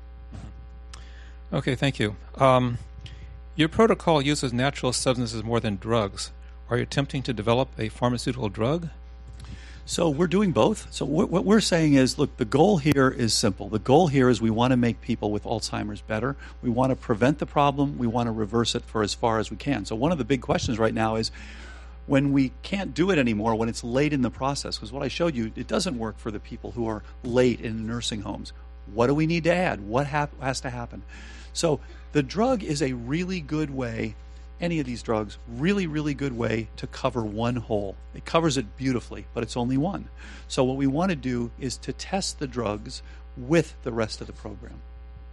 Okay, thank you. Your protocol uses natural substances more than drugs. Are you attempting to develop a pharmaceutical drug? So we're doing both. So what we're saying is, look, the goal here is simple. The goal here is we want to make people with Alzheimer's better. We want to prevent the problem. We want to reverse it for as far as we can. So one of the big questions right now is when we can't do it anymore, when it's late in the process, because what I showed you, it doesn't work for the people who are late in nursing homes. What do we need to add? What has to happen? So the drug is a really good way, any of these drugs, really, really good way to cover one hole. It covers it beautifully, but it's only one. So what we want to do is to test the drugs with the rest of the program.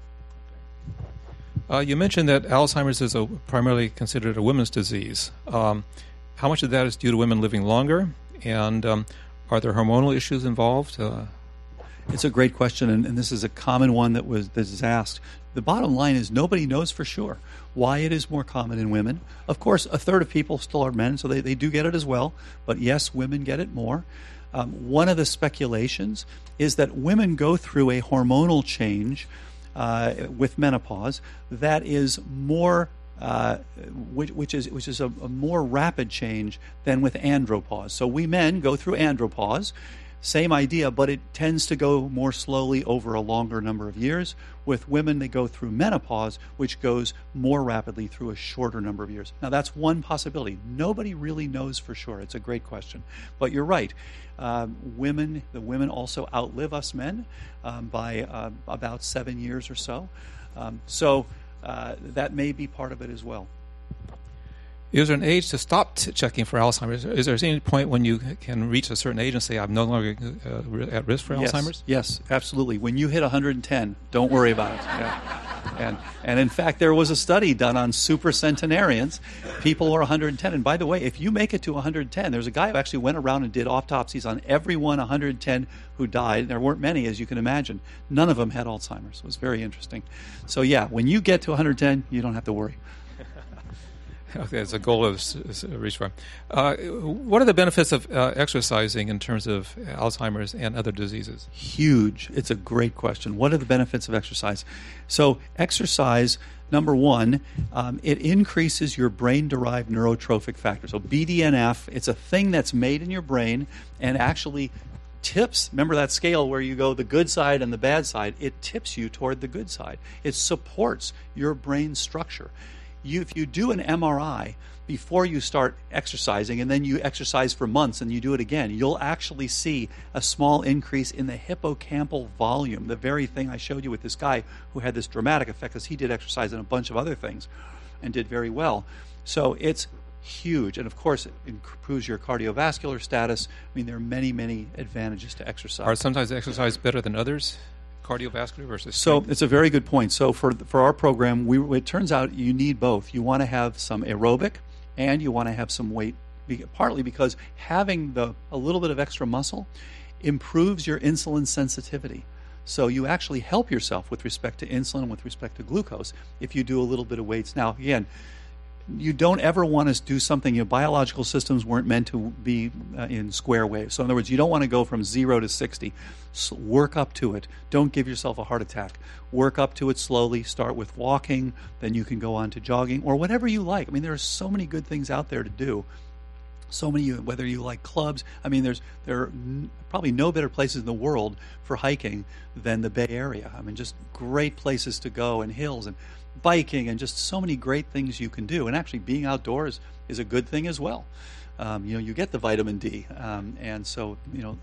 You mentioned that Alzheimer's is primarily considered a women's disease. How much of that is due to women living longer? And are there hormonal issues involved? It's a great question, and this is a common one that is asked. The bottom line is nobody knows for sure why it is more common in women. Of course, a third of people still are men, so they do get it as well. But yes, women get it more. One of the speculations is that women go through a hormonal change with menopause that is more, which is a more rapid change than with andropause. So we men go through andropause. Same idea, but it tends to go more slowly over a longer number of years. With women, they go through menopause, which goes more rapidly through a shorter number of years. Now, that's one possibility. Nobody really knows for sure. It's a great question. But you're right. The women also outlive us men by about 7 years or so. So that may be part of it as well. Is there an age to stop checking for Alzheimer's? Is there any point when you can reach a certain age and say, I'm no longer at risk for Alzheimer's? Yes, absolutely. When you hit 110, don't worry about it. Yeah. And in fact, there was a study done on supercentenarians. People are 110. And by the way, if you make it to 110, there's a guy who actually went around and did autopsies on everyone 110 who died. There weren't many, as you can imagine. None of them had Alzheimer's. It was very interesting. So yeah, when you get to 110, you don't have to worry. Okay, it's a goal to reach for. What are the benefits of exercising in terms of Alzheimer's and other diseases? Huge. It's a great question. What are the benefits of exercise? So exercise, number one, it increases your brain-derived neurotrophic factor. So BDNF, it's a thing that's made in your brain and actually tips, remember that scale where you go the good side and the bad side, it tips you toward the good side. It supports your brain structure. If you do an MRI before you start exercising and then you exercise for months and you do it again, you'll actually see a small increase in the hippocampal volume, the very thing I showed you with this guy who had this dramatic effect because he did exercise and a bunch of other things and did very well. So it's huge. And of course, it improves your cardiovascular status. I mean, there are many, many advantages to exercise. Are sometimes exercise better than others? Cardiovascular versus strength? So it's a very good point. So for our program, it turns out you need both. You want to have some aerobic and you want to have some weight, partly because having a little bit of extra muscle improves your insulin sensitivity. So you actually help yourself with respect to insulin and with respect to glucose if you do a little bit of weights. Now, again, you don't ever want to do something. Your biological systems weren't meant to be in square waves. So in other words, you don't want to go from 0 to 60. So work up to it. Don't give yourself a heart attack. Work up to it slowly. Start with walking, then you can go on to jogging or whatever you like. I mean, there are so many good things out there to do. So many, whether you like clubs. I mean, there are probably no better places in the world for hiking than the Bay Area. I mean, just great places to go, and hills and biking and just so many great things you can do. And actually being outdoors is a good thing as well. You get the vitamin D. And so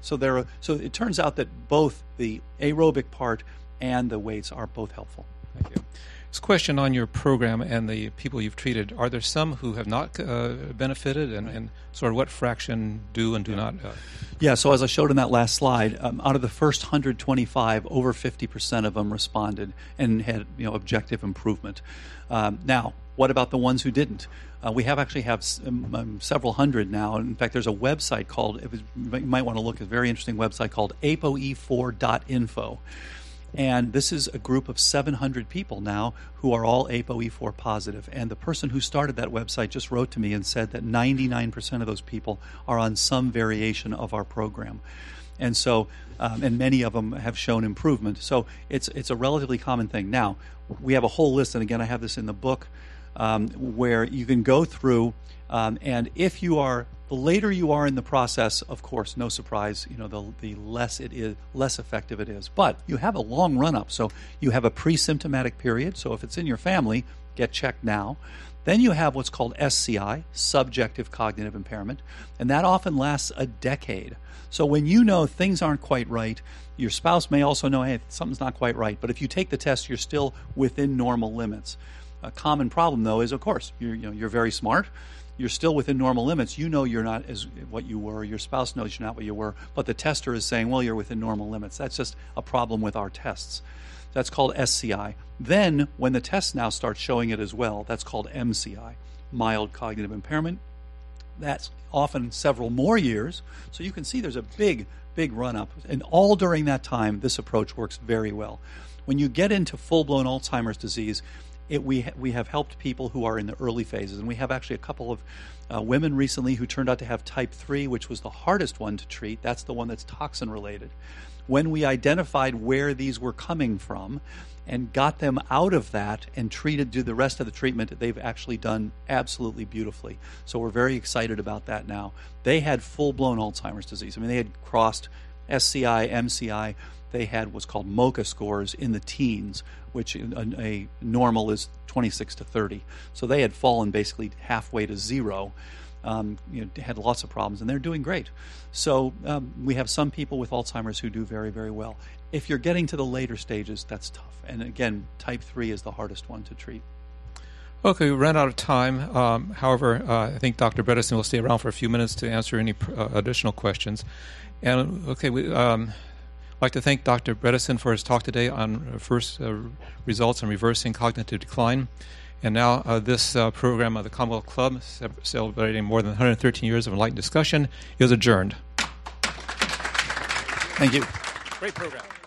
it turns out that both the aerobic part and the weights are both helpful. Thank you. This question on your program and the people you've treated, are there some who have not benefited, and sort of what fraction do and do not? Yeah, so as I showed in that last slide, out of the first 125, over 50% of them responded and had objective improvement. Now, what about the ones who didn't? We actually have several hundred now. In fact, there's a website called, you might want to look at a very interesting website called apoe4.info. And this is a group of 700 people now who are all ApoE4 positive. And the person who started that website just wrote to me and said that 99% of those people are on some variation of our program. And so, and many of them have shown improvement. So it's a relatively common thing. Now, we have a whole list, and again, I have this in the book, where you can go through, and if you are, the later you are in the process, of course, no surprise, the less it is, less effective it is. But you have a long run-up, so you have a pre-symptomatic period. So if it's in your family, get checked now. Then you have what's called SCI, subjective cognitive impairment, and that often lasts a decade. So when you know things aren't quite right, your spouse may also know, hey, something's not quite right. But if you take the test, you're still within normal limits. A common problem, though, is, of course, you're very smart. You're still within normal limits. You know you're not as what you were. Your spouse knows you're not what you were. But the tester is saying, well, you're within normal limits. That's just a problem with our tests. That's called SCI. Then, when the test now starts showing it as well, that's called MCI, mild cognitive impairment. that's often several more years. So you can see there's a big run-up. And all during that time, this approach works very well. When you get into full-blown Alzheimer's disease, we have helped people who are in the early phases. And we have actually a couple of women recently who turned out to have type 3, which was the hardest one to treat. That's the one that's toxin-related. When we identified where these were coming from and got them out of that and do the rest of the treatment, they've actually done absolutely beautifully. So we're very excited about that now. They had full-blown Alzheimer's disease. I mean, they had crossed SCI, MCI. They had what's called MoCA scores in the teens, which a normal is 26 to 30. So they had fallen basically halfway to zero. Had lots of problems, and they're doing great. So we have some people with Alzheimer's who do very, very well. If you're getting to the later stages, that's tough. And again, type 3 is the hardest one to treat. Okay, we ran out of time. However, I think Dr. Bredesen will stay around for a few minutes to answer any additional questions. And okay, I'd like to thank Dr. Bredesen for his talk today on first results in reversing cognitive decline. And now this program of the Commonwealth Club, celebrating more than 113 years of enlightened discussion, is adjourned. Thank you. Great program.